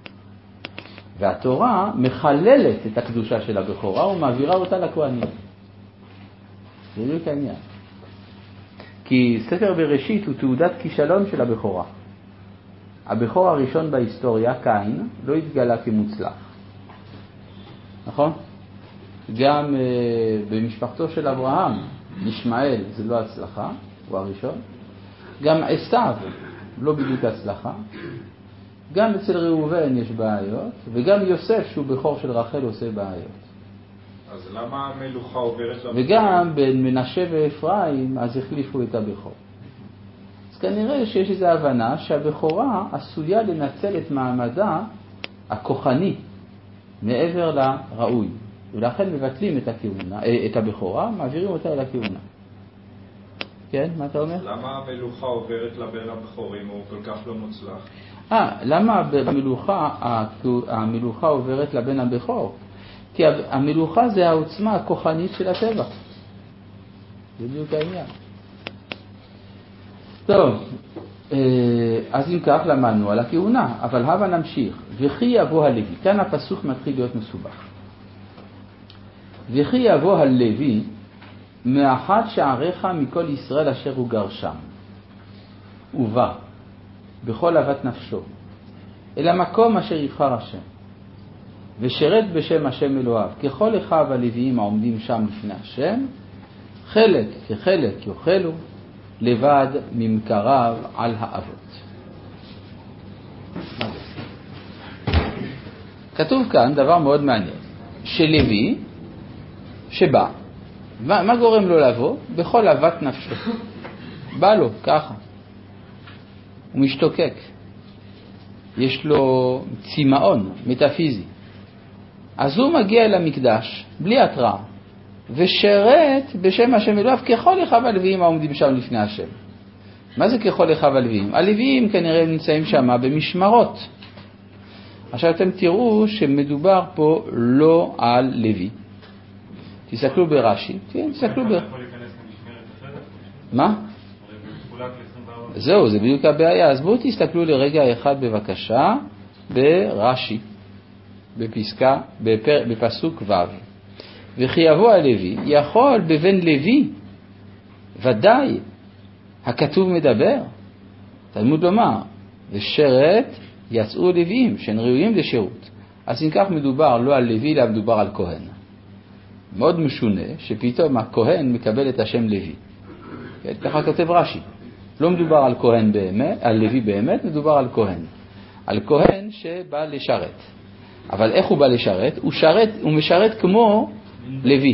והתורה מחללת את הקדושה של הבכורה ומעבירה אותה לכהנים. זה בדיוק העניין. כי ספר בראשית הוא תעודת כישלון של הבכורה. הבכור הראשון בהיסטוריה, קין, לא התגלה כמוצלח. נכון? גם במשפחתו של אברהם, ישמעאל זה לא הצלחה, הוא הראשון. גם עשיו לא בדיוק הצלחה. גם אצל ראובן יש בעיות, וגם יוסף שהוא בכור של רחל עושה בעיות. אז למה המלוכה עוברת לבכור? וגם בין מנשה ואפרים אז החליפו את הבכור. אז כנראה שיש איזו הבנה שהבכורה עשויה לנצל את מעמדה הכוחני מעבר לראוי. ולכן מבטלים את הכהונה, את הבכורה, מעבירים אותה אל הכהונה. כן, מה אתה אומר? למה המלוכה עוברת לבן הבכור אם הוא כל כך לא מוצלח? למה המלוכה עוברת לבן הבכור? כי המלוכה זה העוצמה הכוחנית של הטבע. זה בדיוק העניין. טוב, אז אם כך למדנו על הכהונה, אבל הבה נמשיך. וכי יבוא הלוי, כאן הפסוק מתחיל להיות מסובך. וכי יבוא הלוי מאחד שעריך מכל ישראל אשר הוא גרשם, ובא בכל אהבת נפשו אל המקום אשר יבחר השם, ושרת בשם השם אלוהיו, ככל אחיו הלוויים העומדים שם לפני השם, חלק כחלק יאכלו, לבד ממקריו על האבות. כתוב כאן דבר מאוד מעניין, שלוי שבא, מה גורם לו לבוא? בכל אהבת נפשו. בא לו ככה, הוא משתוקק, יש לו צימאון מטאפיזי, אז הוא מגיע אל המקדש בלי התראה ושרת בשם השם אלוהיו, ככל אחיו הלוויים העומדים שם לפני השם. מה זה ככל אחיו הלוויים? הלוויים כנראה נמצאים שם במשמרות. עכשיו אתם תראו שמדובר פה לא על לוי. תסתכלו ברש"י, תסתכלו מה? זהו, זה בדיוק הבעיה. אז בואו תסתכלו לרגע אחד בבקשה ברש"י, בפסוק ו'. וכי יבוא הלוי, יכול בבן לוי, ודאי, הכתוב מדבר. תלמוד לומר, ושרת יצאו לוויים, שהן ראויים לשירות. אז אם כך מדובר לא על לוי, אלא מדובר על כהן. מאוד משונה שפתאום הכהן מקבל את השם לוי. ככה כותב רש"י. לא מדובר על כהן באמת, על לוי באמת, מדובר על כהן. על כהן שבא לשרת. אבל איך הוא בא לשרת? הוא משרת כמו לוי.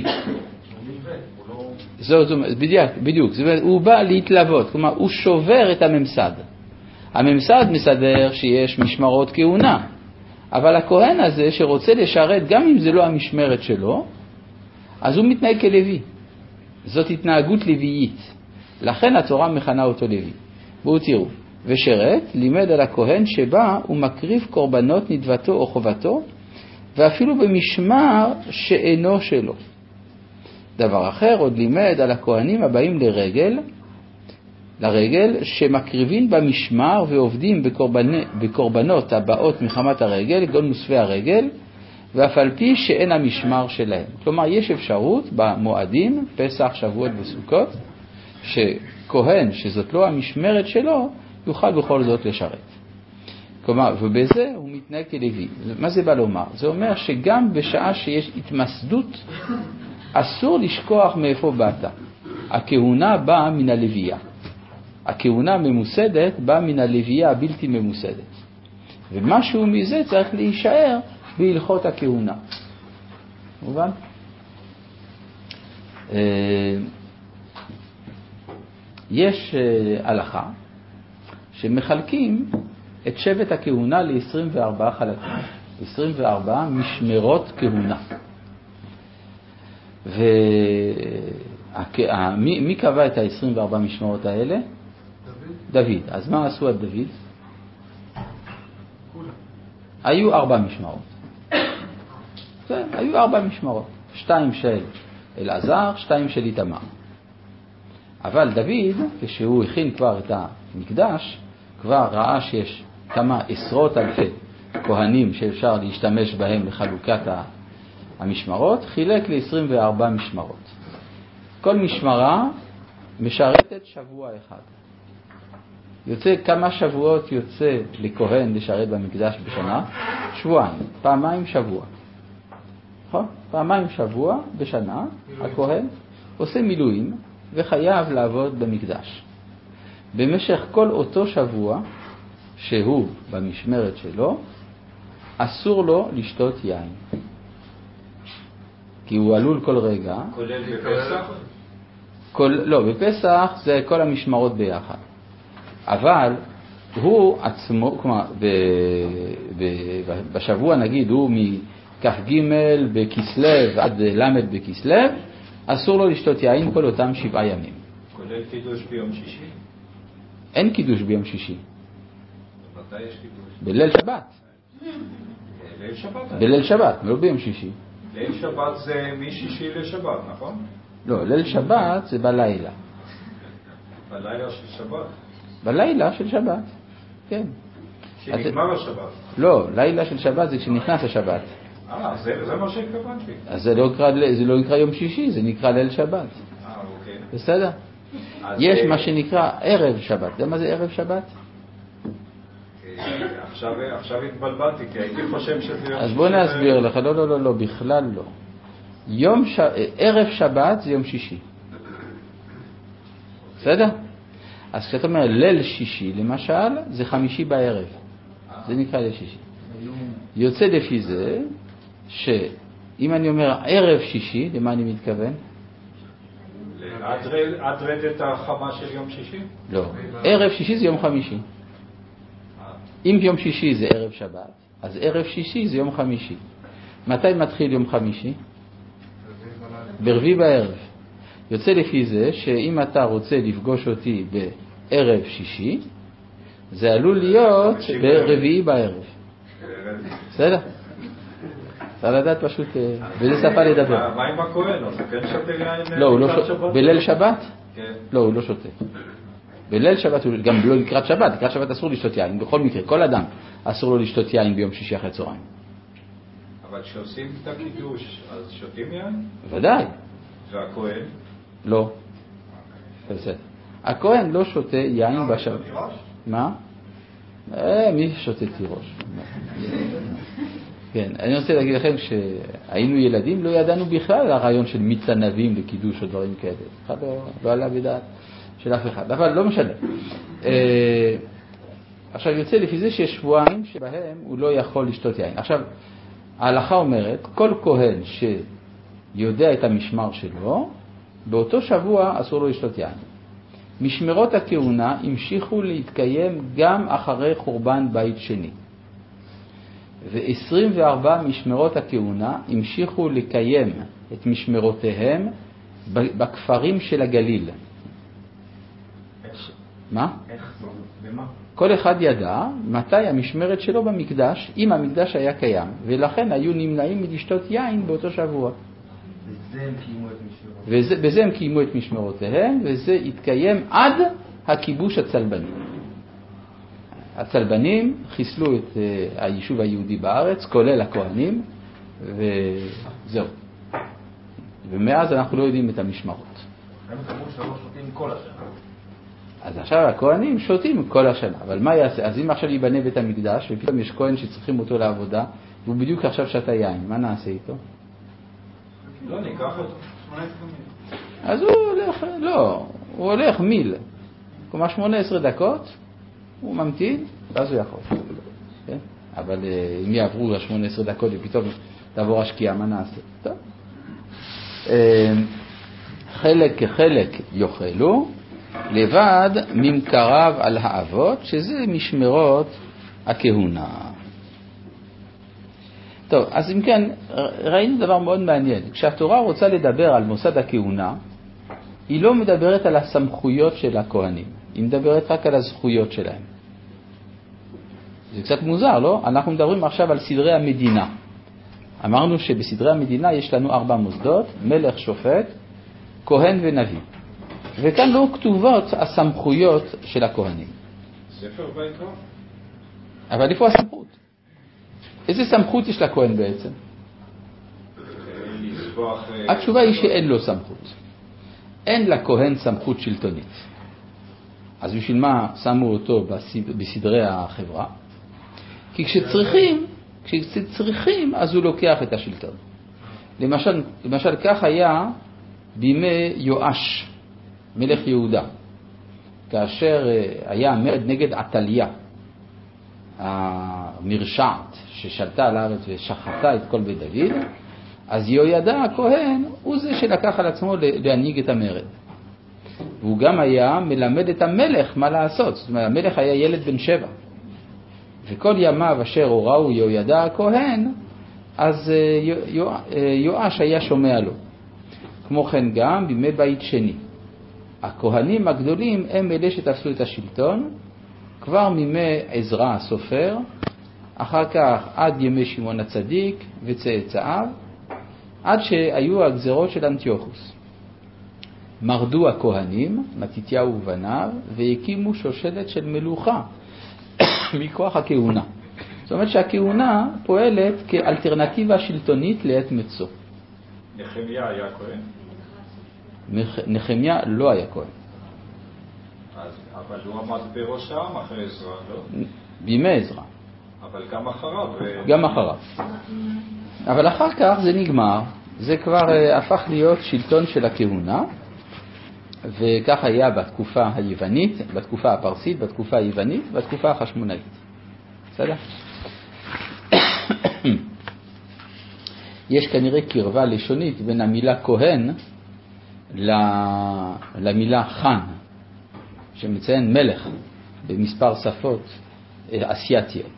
בדיוק. הוא בא להתלוות, כלומר הוא שובר את הממסד. הממסד מסדר שיש משמרות כהונה, אבל הכהן הזה שרוצה לשרת, גם אם זה לא המשמרת שלו, אז הוא מתנהג כלוי. זאת התנהגות לוויית. לכן התורה מכנה אותו לוי. בואו תראו. ושרת לימד על הכהן שבא ומקריב קורבנות נדבתו או חובתו, ואפילו במשמר שאינו שלו. דבר אחר עוד לימד על הכהנים הבאים לרגל שמקריבים במשמר ועובדים בקורבנות הבאות מחמת הרגל, כגון מוספי הרגל, ואף על פי שאין המשמר שלהם. כלומר, יש אפשרות במועדים, פסח, שבועות וסוכות, שכהן שזאת לא המשמרת שלו, יוכל בכל זאת לשרת. כלומר, ובזה הוא מתנהג כלוי. מה זה בא לומר? זה אומר שגם בשעה שיש התמסדות, אסור לשכוח מאיפה באת. הכהונה באה מן הלוויה. הכהונה ממוסדת באה מן הלוויה הבלתי ממוסדת. ומשהו מזה צריך להישאר בהלכות הכהונה. מובן? יש הלכה שמחלקים את שבט הכהונה ל-24 חלקים, 24 משמרות כהונה. מי קבע את ה-24 משמרות האלה? דוד. אז מה עשו על דוד? היו 4 משמרות. היו 4 משמרות. 2 של אלעזר, 2 של איתמר. אבל דוד, כשהוא הכין כבר את המקדש, כבר ראה שיש כמה עשרות אלפי כהנים שאפשר להשתמש בהם לחלוקת המשמרות, חילק ל-24 משמרות. כל משמרה משרתת שבוע אחד. יוצא כמה שבועות יוצא לכהן לשרת במקדש בשנה? שבועיים, פעמיים שבוע. נכון? פעמיים שבוע בשנה הכהן עושה מילואים וחייב לעבוד במקדש. במשך כל אותו שבוע שהוא במשמרת שלו, אסור לו לשתות יין. כי הוא עלול כל רגע. כולל בפסח? לא, בפסח זה כל המשמרות ביחד. אבל הוא עצמו, כלומר, בשבוע נגיד הוא מכ"ג בכסלו עד למד בכסלו, אסור לו לשתות יין כל אותם 7 ימים. כולל קידוש ביום שישי? אין קידוש ביום שישי. מתי יש קידוש? בליל שבת. בליל שבת? בליל שבת, לא ביום שישי. ליל שבת זה משישי לשבת, נכון? לא, ליל שבת זה בלילה. בלילה של שבת? בלילה של שבת, כן. שנגמר השבת? לא, לילה של שבת זה כשנכנס השבת. זה מה שהתכוונתי. אז זה לא נקרא יום שישי, זה נקרא ליל שבת. אוקיי. בסדר? יש מה שנקרא ערב שבת. אתה יודע מה זה ערב שבת? עכשיו התבלבלתי, כי הייתי חושב שזה יום שישי. אז בוא נסביר לך, לא, בכלל לא. ערב שבת זה יום שישי. בסדר? אז כשאתה אומר ליל שישי, למשל, זה חמישי בערב. זה נקרא ליל שישי. יוצא לפי זה, שאם אני אומר ערב שישי, למה אני מתכוון? עד רדת החמה של יום שישי? לא. ערב שישי זה יום חמישי. אם יום שישי זה ערב שבת, אז ערב שישי זה יום חמישי. מתי מתחיל יום חמישי? ברביעי בערב. יוצא לפי זה שאם אתה רוצה לפגוש אותי בערב שישי, זה עלול להיות ברביעי בערב. בסדר? צריך לדעת פשוט, באיזה שפה לדבר. מה עם הכהן? אז הוא כן שותה יין? לא, הוא לא שותה. בליל שבת? כן. לא, הוא לא שותה. בליל שבת הוא גם לא לקראת שבת. לקראת שבת אסור לשתות יין. בכל מקרה, כל אדם אסור לו לשתות יין ביום שישי אחרי צהריים. אבל כשעושים את הקידוש, אז שותים יין? ודאי. והכהן? לא. בסדר. הכהן לא שותה יין בשבת. מה? מי שותה תירוש? כן, אני רוצה להגיד לכם שהיינו ילדים, לא ידענו בכלל על הרעיון של מיץ ענבים לקידוש או דברים כאלה. אחד לא עלה בדעת של אף אחד, אבל לא משנה. עכשיו יוצא לפי זה שיש שבועיים שבהם הוא לא יכול לשתות יין. עכשיו, ההלכה אומרת, כל כהן שיודע את המשמר שלו, באותו שבוע אסור לו לשתות יין. משמרות הכהונה המשיכו להתקיים גם אחרי חורבן בית שני. ו-24 משמרות הכהונה המשיכו לקיים את משמרותיהם בכפרים של הגליל. מה? במה? כל אחד ידע מתי המשמרת שלו במקדש, אם המקדש היה קיים, ולכן היו נמנעים מלשתות יין באותו שבוע. בזה הם קיימו את משמרותיהם, וזה התקיים עד הכיבוש הצלבני. הצלבנים חיסלו את היישוב היהודי בארץ, כולל הכהנים, וזהו. ומאז אנחנו לא יודעים את המשמרות. הם אמרו שלא שותים כל השנה. אז עכשיו הכהנים שותים כל השנה, אבל מה יעשה? אז אם עכשיו ייבנה בית המקדש, ופתאום יש כהן שצריכים אותו לעבודה, והוא בדיוק עכשיו שתה יין, מה נעשה איתו? לא, ניקח אותו. אז הוא הולך, לא, הוא הולך מיל. כלומר 18 דקות, הוא ממתין, ואז הוא יכול. כן? אבל אם יעברו 18 דקות ופתאום תעבור השקיעה, מה נעשה? טוב. חלק כחלק יאכלו, לבד ממקרב על האבות, שזה משמרות הכהונה. טוב, אז אם כן, ראינו דבר מאוד מעניין. כשהתורה רוצה לדבר על מוסד הכהונה, היא לא מדברת על הסמכויות של הכהנים, היא מדברת רק על הזכויות שלהם. זה קצת מוזר, לא? אנחנו מדברים עכשיו על סדרי המדינה. אמרנו שבסדרי המדינה יש לנו 4 מוסדות, מלך, שופט, כהן ונביא. וכאן לא כתובות הסמכויות של הכהנים. ספר ויקרא. אבל איפה הסמכות? איזה סמכות יש לכהן בעצם? התשובה היא שאין לו סמכות. אין לכהן סמכות שלטונית. אז בשביל מה שמו אותו בסדרי החברה? כי כשצריכים, אז הוא לוקח את השלטון. למשל כך היה בימי יואש, מלך יהודה, כאשר היה מרד נגד עתליה, המרשעת ששלטה על הארץ ושחטה את כל בית דוד, אז יהוידע הכהן הוא זה שלקח על עצמו להנהיג את המרד. והוא גם היה מלמד את המלך מה לעשות. זאת אומרת, המלך היה ילד בן 7. וכל ימיו אשר הוראו יהוידע הכהן, אז יואש היה שומע לו. כמו כן גם בימי בית שני. הכהנים הגדולים הם אלה שתפסו את השלטון, כבר מימי עזרא הסופר, אחר כך עד ימי שמעון הצדיק וצאצאיו, עד שהיו הגזרות של אנטיוכוס. מרדו הכהנים, מתתיהו ובניו, והקימו שושלת של מלוכה מכוח הכהונה. זאת אומרת שהכהונה פועלת כאלטרנטיבה שלטונית לעת מצוא. נחמיה היה כהן? נחמיה לא היה כהן. אבל הוא עמד בראש העם אחרי עזרא, לא? בימי עזרא. אבל גם אחריו. גם אחריו. אבל אחר כך זה נגמר, זה כבר הפך להיות שלטון של הכהונה, וכך היה בתקופה היוונית, בתקופה הפרסית, בתקופה היוונית, בתקופה החשמונאית. בסדר? יש כנראה קרבה לשונית בין המילה כהן למילה חן, שמציין מלך במספר שפות אסייתיות.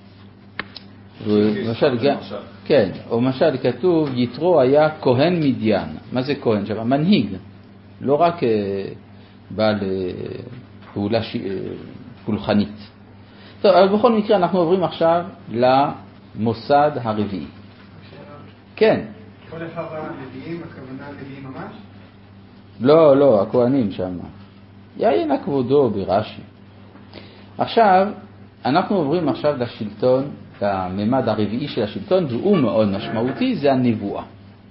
כן, או משל כתוב יתרו היה כהן מדיין. מה זה כהן? שם מנהיג, לא רק בעל פעולה פולחנית. טוב, אבל בכל מקרה אנחנו עוברים עכשיו למוסד הרביעי. כן. כל אחד הנביאים, הכוונה הנביאים ממש? לא, הכהנים שם. יעיין כבודו ברש"י. עכשיו, אנחנו עוברים עכשיו לשלטון, לממד הרביעי של השלטון, והוא מאוד משמעותי, זה הנבואה.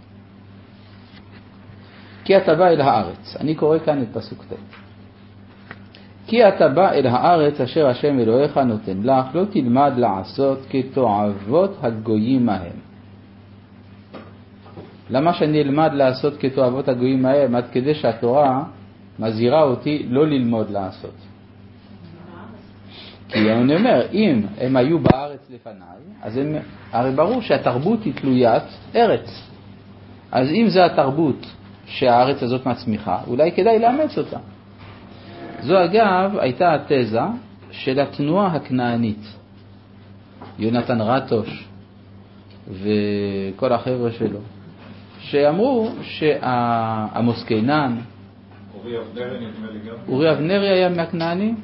כי אתה בא אל הארץ. אני קורא כאן את פסוק ט'. כי אתה בא אל הארץ אשר השם אלוהיך נותן לך, לא תלמד לעשות כתועבות הגויים ההם. למה שאני אלמד לעשות כתועבות הגויים ההם? עד כדי שהתורה מזהירה אותי לא ללמוד לעשות. כי אני אומר, אם הם היו בארץ לפניי, אז הרי ברור שהתרבות היא תלוית ארץ. אז אם זה התרבות שהארץ הזאת מצמיחה, אולי כדאי לאמץ אותה. זו אגב הייתה התזה של התנועה הכנענית. יונתן רטוש וכל החבר'ה שלו, שאמרו שעמוס קינן, אורי אבנרי היה מהכנענים?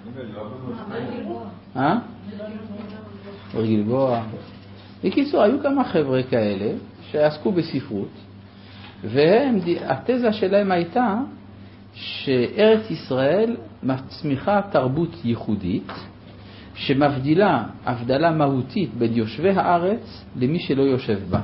אורי גלבוע. בקיצור, היו כמה חבר'ה כאלה שעסקו בספרות, והתזה שלהם הייתה שארץ ישראל מצמיחה תרבות ייחודית שמבדילה הבדלה מהותית בין יושבי הארץ למי שלא יושב בה.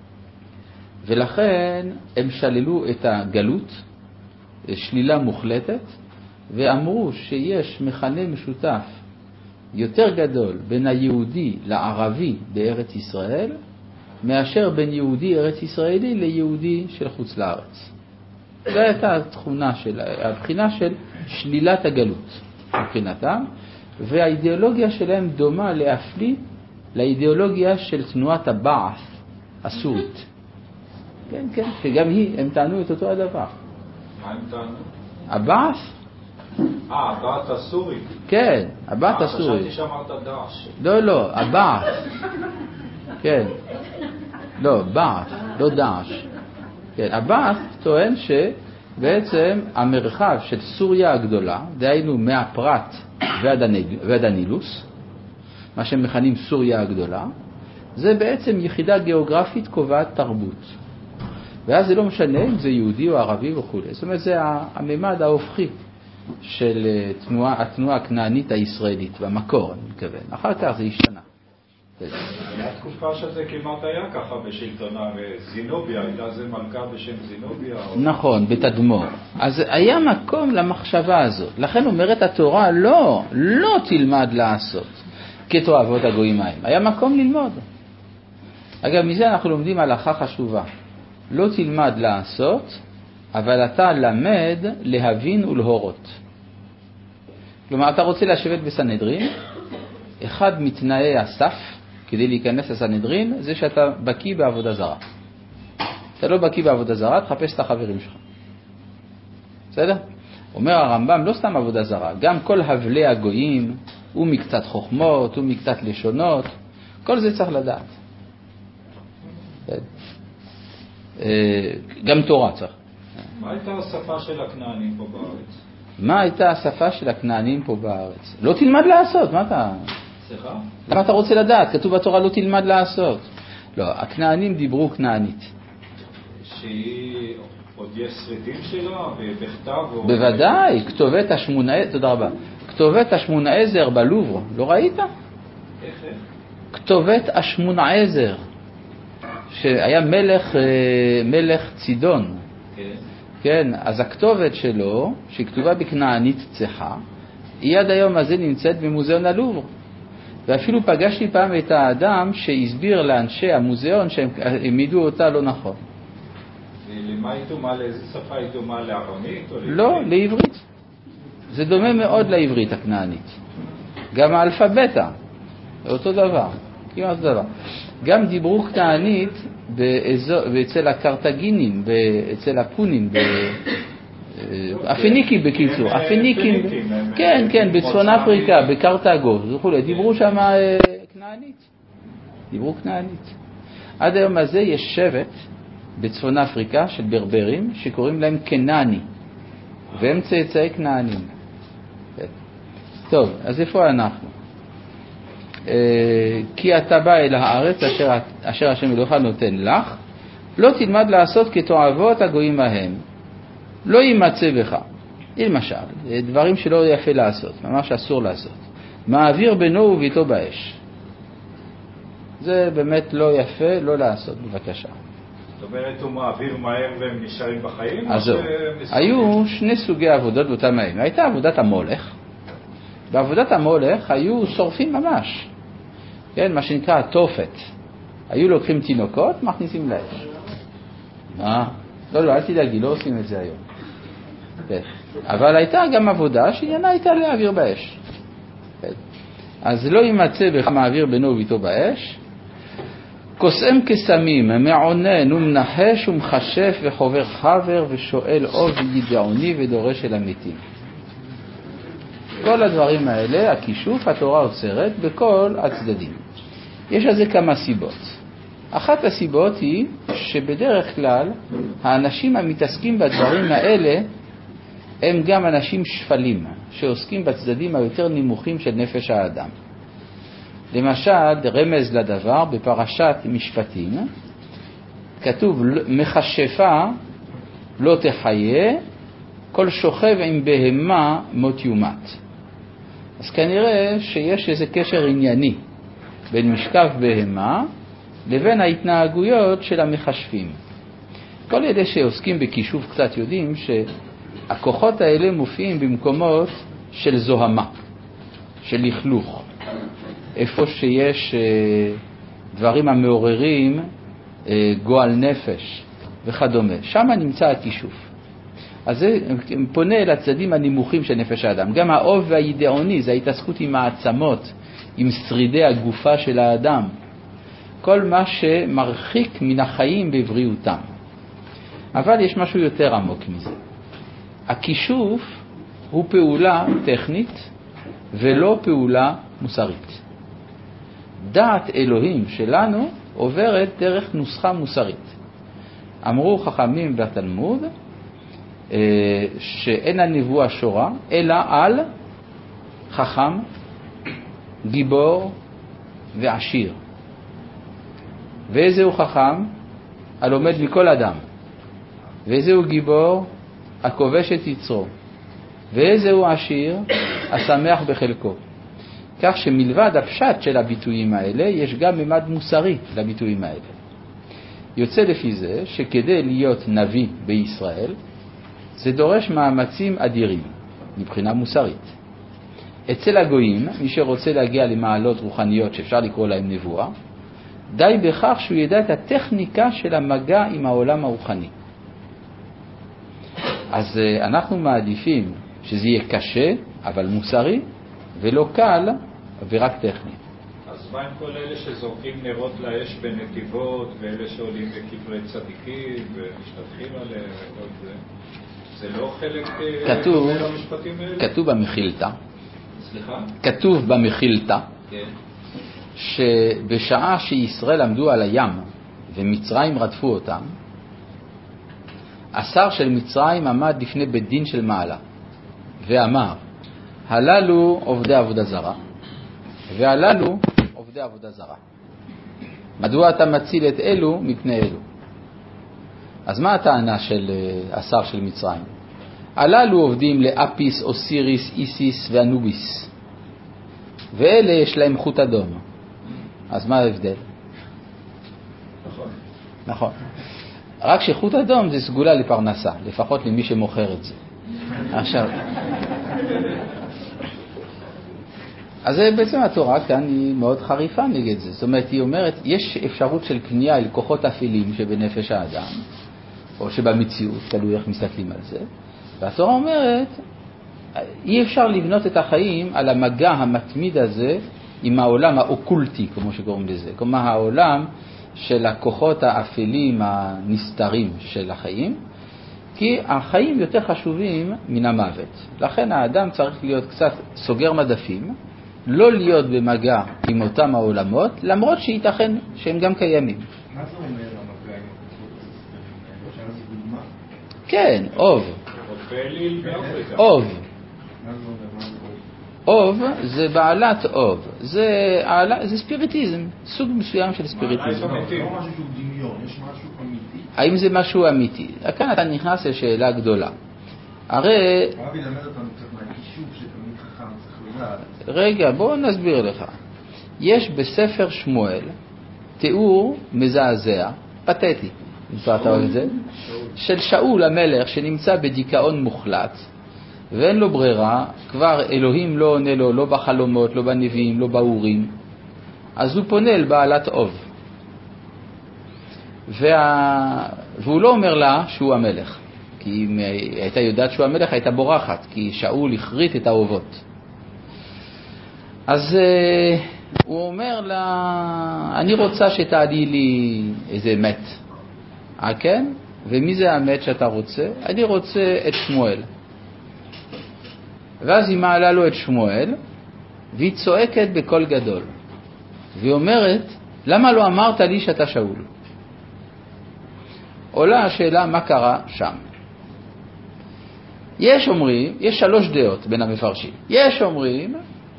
ולכן הם שללו את הגלות, שלילה מוחלטת, ואמרו שיש מכנה משותף יותר גדול בין היהודי לערבי בארץ ישראל מאשר בין יהודי ארץ ישראלי ליהודי של חוץ לארץ. זו הייתה הבחינה של שלילת הגלות מבחינתם, והאידיאולוגיה שלהם דומה להפליא לאידיאולוגיה של תנועת הבעת' הסורית. כן, כן, שגם הם טענו את אותו הדבר. מה הם טענו? הבעת'? הבעת' הסורית. כן, הבעת' הסורית. חשבתי שאמרת דאעש. לא, הבעת'. כן. לא, בעת', לא דאעש. כן, הבעת' טוען שבעצם המרחב של סוריה הגדולה, דהיינו מהפרת ועד הנילוס, מה שמכנים סוריה הגדולה, זה בעצם יחידה גיאוגרפית קובעת תרבות. ואז זה לא משנה אם זה יהודי או ערבי וכו'. זאת אומרת, זה הממד ההופכי של התנועה הכנענית הישראלית, במקור, אני מתכוון. אחר כך זה השתנה. היה תקופה שזה כמעט היה ככה בשלטונה, וזינוביה, הייתה זה מלכה בשם זינוביה. נכון, בתדמור. אז היה מקום למחשבה הזאת. לכן אומרת התורה, לא תלמד לעשות כתועבות הגויים ההם. היה מקום ללמוד. אגב, מזה אנחנו לומדים הלכה חשובה. לא תלמד לעשות, אבל אתה למד להבין ולהורות. כלומר, אתה רוצה לשבת בסנהדרין, אחד מתנאי הסף כדי להיכנס לסנהדרין זה שאתה בקיא בעבודה זרה. אתה לא בקיא בעבודה זרה, תחפש את החברים שלך. בסדר? אומר הרמב"ם, לא סתם עבודה זרה, גם כל הבלי הגויים, הוא מקצת חוכמות, הוא מקצת לשונות, כל זה צריך לדעת. גם תורה צריך. מה הייתה השפה של הכנענים פה בארץ? מה הייתה השפה של הכנענים פה בארץ? לא תלמד לעשות, מה אתה... סליחה? למה אתה רוצה לדעת? כתוב בתורה לא תלמד לעשות. לא, הכנענים דיברו כנענית. שהיא, עוד יש שרידים שלו, בכתב? בוודאי, כתובת השמונה, תודה רבה. כתובת השמונה עזר בלובר, לא ראית? איך? כתובת השמונה עזר, שהיה מלך צידון. כן, אז הכתובת שלו, שהיא כתובה בכנענית צחה, היא עד היום הזה נמצאת במוזיאון הלובר. ואפילו פגשתי פעם את האדם שהסביר לאנשי המוזיאון שהם העמידו אותה לא נכון. ולמה היא דומה? לאיזה שפה היא דומה? לארמית? לא, לעברית. זה דומה מאוד לעברית הכנענית. גם האלפבטה, אותו דבר, כמעט דבר. גם דיברו כנענית אצל הקרטגינים, אצל הפונים, הפיניקים בקיצור, הפיניקים, כן, כן, בצפון אפריקה, בקרטגו, וכו', דיברו שם כנענית, דיברו כנענית. עד היום הזה יש שבט בצפון אפריקה של ברברים שקוראים להם כנעני, והם צאצאי כנענים. טוב, אז איפה אנחנו? כי אתה בא אל הארץ אשר השם אלוהיך נותן לך, לא תלמד לעשות כתועבות הגויים ההם, לא יימצא בך. למשל, דברים שלא יפה לעשות, ממש אסור לעשות. מעביר בינו וביתו באש. זה באמת לא יפה, לא לעשות, בבקשה. זאת אומרת, הוא מעביר מהר והם נשארים בחיים? אז היו שני סוגי עבודות באותם הימים. הייתה עבודת המולך. בעבודת המולך היו שורפים ממש. כן, מה שנקרא התופת. היו לוקחים תינוקות, מכניסים לאש. מה? לא, אל תדאגי, לא עושים את זה היום. כן. אבל הייתה גם עבודה שעניינה הייתה להעביר באש. כן. אז לא יימצא בך מעביר בינו וביתו באש. קוסם כסמים, מעונן ומנחש ומחשף וחובר חבר ושואל אוב ידעוני ודורש אל המתים. כל הדברים האלה, הכישוף, התורה עוצרת בכל הצדדים. יש לזה כמה סיבות. אחת הסיבות היא שבדרך כלל האנשים המתעסקים בדברים האלה הם גם אנשים שפלים שעוסקים בצדדים היותר נמוכים של נפש האדם. למשל, רמז לדבר בפרשת משפטים כתוב מחשפה לא תחיה, כל שוכב עם בהמה מות יומת. אז כנראה שיש איזה קשר ענייני בין משכב בהמה לבין ההתנהגויות של המחשפים. כל אלה שעוסקים בכישוף קצת יודעים שהכוחות האלה מופיעים במקומות של זוהמה, של לכלוך, איפה שיש דברים המעוררים גועל נפש וכדומה. שם נמצא הכישוף. אז זה פונה אל הצדדים הנמוכים של נפש האדם. גם האוב והידעוני, זה ההתעסקות עם העצמות, עם שרידי הגופה של האדם. כל מה שמרחיק מן החיים בבריאותם. אבל יש משהו יותר עמוק מזה. הכישוף הוא פעולה טכנית ולא פעולה מוסרית. דעת אלוהים שלנו עוברת דרך נוסחה מוסרית. אמרו חכמים בתלמוד שאין הנבואה שורה אלא על חכם, גיבור ועשיר. ואיזהו חכם? הלומד מכל אדם. ואיזהו גיבור? הכובש את יצרו. ואיזהו עשיר? השמח בחלקו. כך שמלבד הפשט של הביטויים האלה יש גם ממד מוסרי לביטויים האלה. יוצא לפי זה שכדי להיות נביא בישראל זה דורש מאמצים אדירים מבחינה מוסרית. אצל הגויים, מי שרוצה להגיע למעלות רוחניות שאפשר לקרוא להם נבואה, די בכך שהוא ידע את הטכניקה של המגע עם העולם הרוחני. אז אנחנו מעדיפים שזה יהיה קשה אבל מוסרי, ולא קל ורק טכני. אז מה עם כל אלה שזורקים נרות לאש בנתיבות, ואלה שעולים בקברי צדיקים ומשתתחים עליהם וכל זה? זה לא חלק מהמשפטים האלה? כתוב במחילתא. סליחה? כתוב במחילתא, כן. שבשעה שישראל עמדו על הים ומצרים רדפו אותם, השר של מצרים עמד לפני בית דין של מעלה ואמר, הללו עובדי עבודה זרה והללו עובדי עבודה זרה. מדוע אתה מציל את אלו מפני אלו? אז מה הטענה של השר של מצרים? הללו עובדים לאפיס, אוסיריס, איסיס ואנוביס, ואלה יש להם חוט אדום. אז מה ההבדל? נכון. רק שחוט אדום זה סגולה לפרנסה, לפחות למי שמוכר את זה. עכשיו, אז בעצם התורה כאן היא מאוד חריפה נגד זה. זאת אומרת, היא אומרת, יש אפשרות של קנייה אל כוחות אפלים שבנפש האדם, או שבמציאות, תלוי איך מסתכלים על זה. והתורה אומרת, אי אפשר לבנות את החיים על המגע המתמיד הזה עם העולם האוקולטי, כמו שקוראים לזה. כלומר, העולם של הכוחות האפלים הנסתרים של החיים, כי החיים יותר חשובים מן המוות. לכן האדם צריך להיות קצת סוגר מדפים, לא להיות במגע עם אותם העולמות, למרות שייתכן שהם גם קיימים. מה זה אומר המגע עם הכוחות? אפשר לעשות דוגמה? כן, אוב. אוב. מה זה אומר? אוב זה בעלת אוב. זה ספיריטיזם, סוג מסוים של ספיריטיזם. לא משהו שהוא דמיון, יש משהו אמיתי. האם זה משהו אמיתי? כאן אתה נכנס לשאלה גדולה. הרי... הרבי למד אותנו קצת מהקישוב שתמיד חכם צריך לדעת. רגע, בואו נסביר לך. יש בספר שמואל תיאור מזעזע, פתטי, אם אתה אוהב את זה, של שאול המלך שנמצא בדיכאון מוחלט, ואין לו ברירה, כבר אלוהים לא עונה לו, לא בחלומות, לא בנביאים, לא באורים, אז הוא פונה אל בעלת אוב. והוא לא אומר לה שהוא המלך, כי אם הייתה יודעת שהוא המלך הייתה בורחת, כי שאול הכרית את האובות. אז הוא אומר לה, אני רוצה שתעלי לי איזה מת. כן? ומי זה המת שאתה רוצה? אני רוצה את שמואל. ואז היא מעלה לו את שמואל, והיא צועקת בקול גדול. והיא אומרת, למה לא אמרת לי שאתה שאול? עולה השאלה מה קרה שם. יש שלוש דעות בין המפרשים. יש אומרים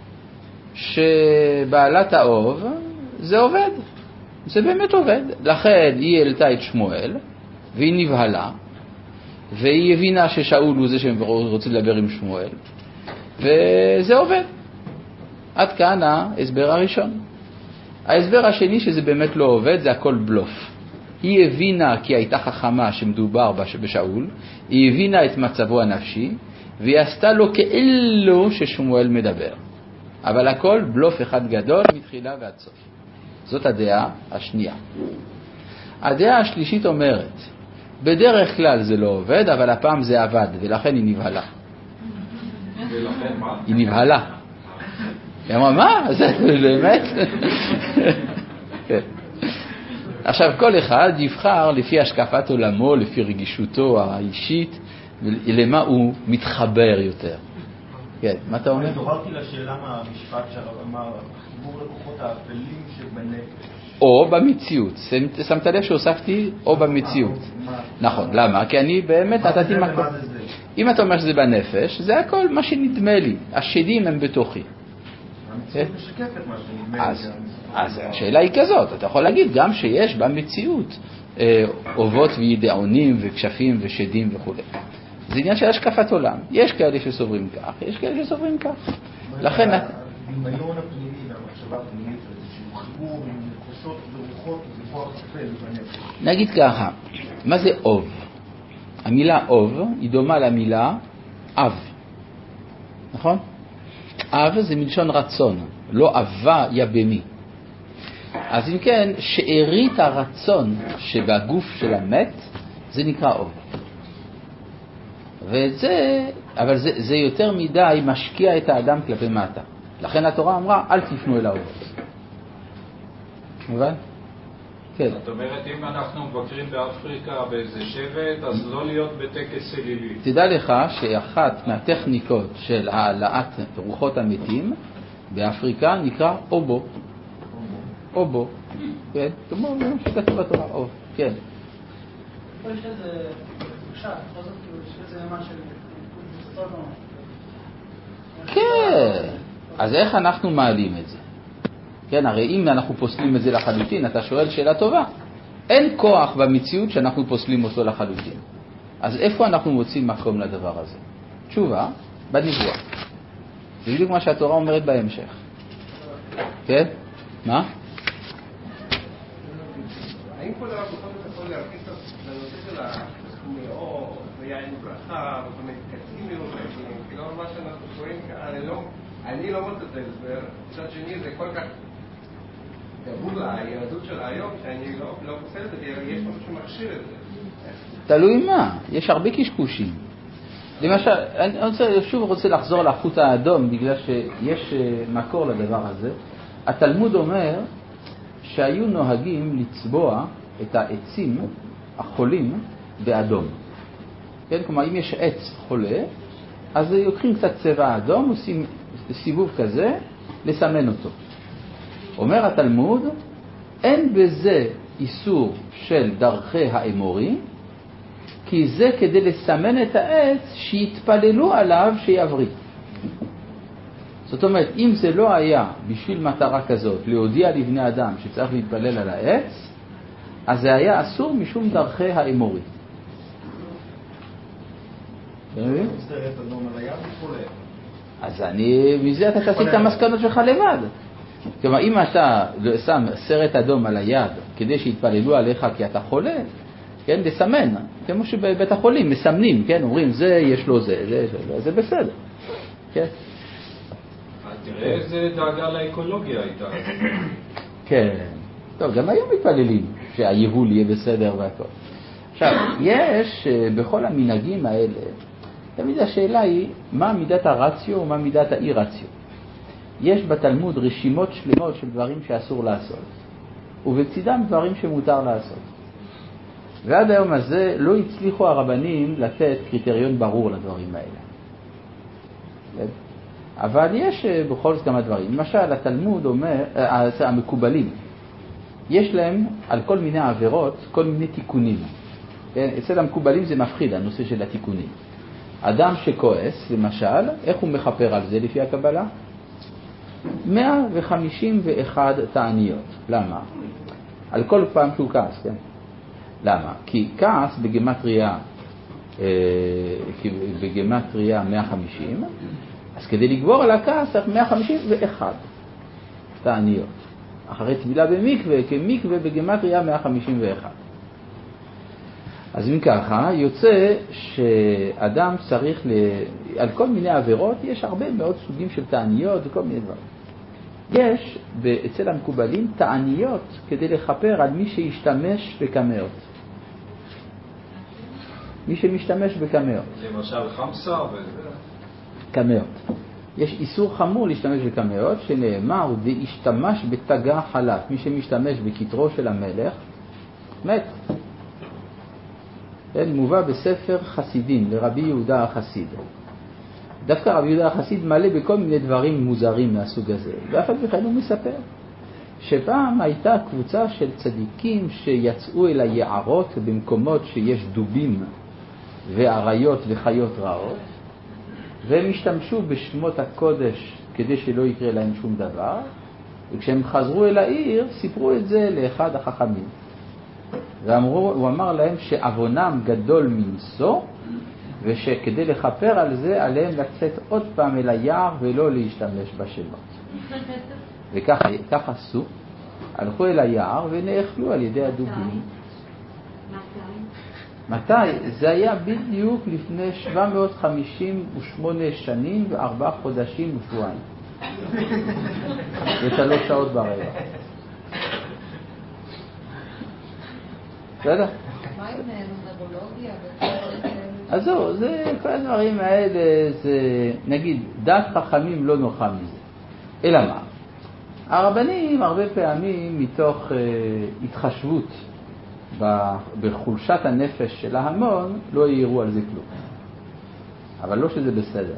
שבעלת האוב זה עובד. זה באמת עובד. לכן היא העלתה את שמואל, והיא נבהלה, והיא הבינה ששאול הוא זה שרוצה לדבר עם שמואל, וזה עובד. עד כאן ההסבר הראשון. ההסבר השני שזה באמת לא עובד, זה הכל בלוף. היא הבינה כי הייתה חכמה שמדובר בשאול, היא הבינה את מצבו הנפשי, והיא עשתה לו כאילו ששמואל מדבר. אבל הכל בלוף אחד גדול מתחילה ועד סוף. זאת הדעה השנייה. הדעה השלישית אומרת, בדרך כלל זה לא עובד, אבל הפעם זה עבד, ולכן היא נבהלה. היא נבהלה. היא אמרה, מה? זה באמת? עכשיו, כל אחד יבחר לפי השקפת עולמו, לפי רגישותו האישית, למה הוא מתחבר יותר. כן, מה אתה אומר? אני התעוררתי לשאלה מהמשפט שאמר, חיבור לכוחות האפלים שבנפש. או במציאות. שמת לב שהוספתי או במציאות. נכון, למה? כי אני באמת נתתי מקום. אם אתה אומר שזה בנפש, זה הכל מה שנדמה לי. השדים הם בתוכי. המציאות משקפת מה שנדמה לי. אז השאלה היא כזאת, אתה יכול להגיד גם שיש במציאות אובות וידעונים וכשפים ושדים וכו'. זה עניין של השקפת עולם. יש כאלה שסוברים כך, יש כאלה שסוברים כך. לכן... הדמיון הפנימי והמחשבה הפנימית הזה, שהוא חיבור עם נפשות ורוחות, זה כוח אפל בנפש. נגיד ככה, מה זה אוב? המילה אוב היא דומה למילה אב. נכון? אב זה מלשון רצון, לא אהבה יבמי. אז אם כן, שארית הרצון שבגוף של המת, זה נקרא אוב. אבל זה יותר מדי משקיע את האדם כלפי מטה. לכן התורה אמרה, אל תפנו אל האובות. מובן? כן. זאת אומרת, אם אנחנו מבקרים באפריקה באיזה שבט, אז לא להיות בטקס אלילי. תדע לך שאחת מהטכניקות של העלאת רוחות המתים באפריקה נקרא אובו. אובו. כן? כמו שכתוב בתורה, אוב. כן. פה יש איזה תחושה, בכל זאת יש איזה מה של קבוצות. כן. אז איך אנחנו מעלים את זה? כן, הרי אם אנחנו פוסלים את זה לחלוטין, אתה שואל שאלה טובה. אין כוח במציאות שאנחנו פוסלים אותו לחלוטין. אז איפה אנחנו מוצאים מקום לדבר הזה? תשובה, בנבואה. זה בדיוק מה שהתורה אומרת בהמשך. כן? מה? האם כל דבר בכל זאת יכול להרגיש את הנושא של הסכומאו ויין ברכה וכל מיני קצימיות, כאילו מה שאנחנו קוראים, אני לא מוצא את ההסבר, מצד שני זה כל כך דבור ליהדות של היום שאני לא פוסל את זה, יש משהו שמכשיר את זה. תלוי מה, יש הרבה קשקושים. למשל, אני שוב רוצה לחזור לחוט האדום בגלל שיש מקור לדבר הזה. התלמוד אומר שהיו נוהגים לצבוע את העצים החולים באדום. כן, כלומר, אם יש עץ חולה, אז לוקחים קצת צבע אדום, עושים סיבוב כזה, לסמן אותו. אומר התלמוד, אין בזה איסור של דרכי האמורי, כי זה כדי לסמן את העץ שיתפללו עליו שיבריא. זאת אומרת, אם זה לא היה בשביל מטרה כזאת, להודיע לבני אדם שצריך להתפלל על העץ, אז זה היה אסור משום דרכי האמורי. אז מזה אתה תסיק את המסקנות שלך לבד. כלומר, אם אתה שם סרט אדום על היד כדי שיתפללו עליך כי אתה חולה, כן, לסמן, כמו שבבית החולים מסמנים, כן, אומרים זה יש לו זה בסדר. כן. תראה איזה דאגה לאקולוגיה הייתה. כן. טוב, גם היום מתפללים שהיבול יהיה בסדר והכל. עכשיו, יש בכל המנהגים האלה, תמיד השאלה היא מה מידת הרציו ומה מידת האי רציו. יש בתלמוד רשימות שלמות של דברים שאסור לעשות, ובצדם דברים שמותר לעשות. ועד היום הזה לא הצליחו הרבנים לתת קריטריון ברור לדברים האלה. אבל יש בכל זאת כמה דברים. למשל, התלמוד אומר, המקובלים, יש להם על כל מיני עבירות, כל מיני תיקונים. כן? אצל המקובלים זה מפחיד, הנושא של התיקונים. אדם שכועס, למשל, איך הוא מחפר על זה לפי הקבלה? 151 תעניות. למה? על כל פעם שהוא כעס, כן? למה? כי כעס בגמטריה 150, אז כדי לגבור על הכעס צריך 151 תעניות. אחרי טבילה במקווה, כמקווה בגמטריה 151. אז אם ככה, יוצא שאדם צריך, על כל מיני עבירות, יש הרבה מאוד סוגים של תעניות וכל מיני דברים. יש אצל המקובלים תעניות כדי לחפר על מי שישתמש בקמאות. מי שמשתמש בקמאות. למשל חמסה וזה. קמאות. יש איסור חמור להשתמש בקמאות, שנאמר, והשתמש בתגה חלף. מי שמשתמש בכתרו של המלך, מת. מובא בספר חסידים, לרבי יהודה החסיד. דווקא רבי יהודה החסיד מלא בכל מיני דברים מוזרים מהסוג הזה. ואף בכלל הוא מספר שפעם הייתה קבוצה של צדיקים שיצאו אל היערות במקומות שיש דובים ועריות וחיות רעות, והם השתמשו בשמות הקודש כדי שלא יקרה להם שום דבר, וכשהם חזרו אל העיר סיפרו את זה לאחד החכמים. הוא אמר להם שעוונם גדול מנשוא, ושכדי לכפר על זה עליהם לצאת עוד פעם אל היער ולא להשתמש בשמות. וכך עשו, הלכו אל היער ונאכלו על ידי הדובים. מתי? זה היה בדיוק לפני 758 שנים ו4 חודשים ושבועיים. ו3 שעות ברבע. בסדר? מה עם נומרולוגיה? אז זהו, כל הדברים האלה, זה נגיד, דת חכמים לא נוחה מזה. אלא מה? הרבנים הרבה פעמים מתוך התחשבות בחולשת הנפש של ההמון לא יראו על זה כלום. אבל לא שזה בסדר.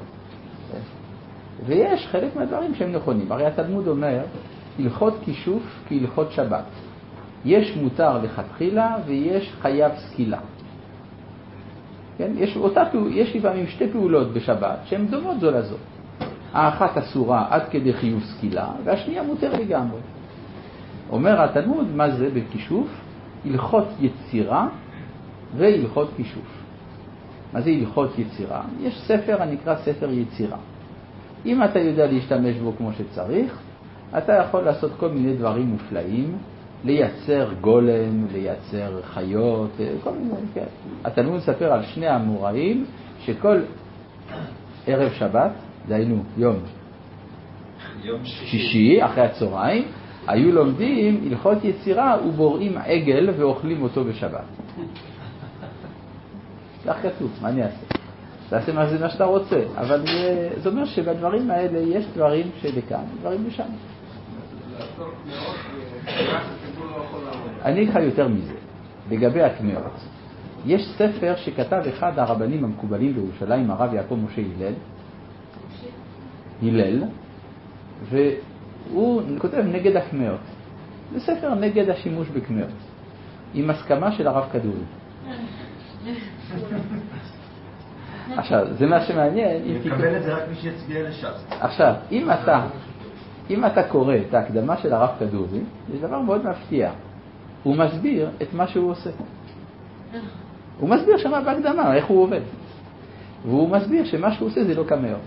ויש חלק מהדברים שהם נכונים. הרי התלמוד אומר, הלכות כישוף כהלכות שבת. יש מותר לכתחילה ויש חייב סקילה. כן? יש לפעמים שתי פעולות בשבת שהן דומות זו לזו. האחת אסורה עד כדי חיוב סקילה, והשנייה מותר לגמרי. אומר התלמוד, מה זה בכישוף? הלכות יצירה והלכות כישוף. מה זה הלכות יצירה? יש ספר הנקרא ספר יצירה. אם אתה יודע להשתמש בו כמו שצריך, אתה יכול לעשות כל מיני דברים מופלאים, לייצר גולם, לייצר חיות, כל מיני, כן. התלמוד מספר על שני האמוראים שכל ערב שבת, דהיינו יום שישי אחרי הצהריים, היו לומדים הלכות יצירה ובוראים עגל ואוכלים אותו בשבת. כך כתוב, מה אני אעשה? תעשה מה שאתה רוצה, אבל זה אומר שבדברים האלה יש דברים שלכאן, דברים לשם. אני אקרא יותר מזה, לגבי התמאות. יש ספר שכתב אחד הרבנים המקובלים בירושלים, הרב יעקב משה הלל, והוא כותב נגד התמאות. זה ספר נגד השימוש בתמאות, עם הסכמה של הרב כדורי. עכשיו, זה מה שמעניין. יקבל את זה רק מי שיצביע לש"ס. עכשיו, אם אתה קורא את ההקדמה של הרב כדורי, זה דבר מאוד מפתיע. הוא מסביר את מה שהוא עושה. הוא מסביר שמה בהקדמה, איך הוא עובד. והוא מסביר שמה שהוא עושה זה לא קמאות.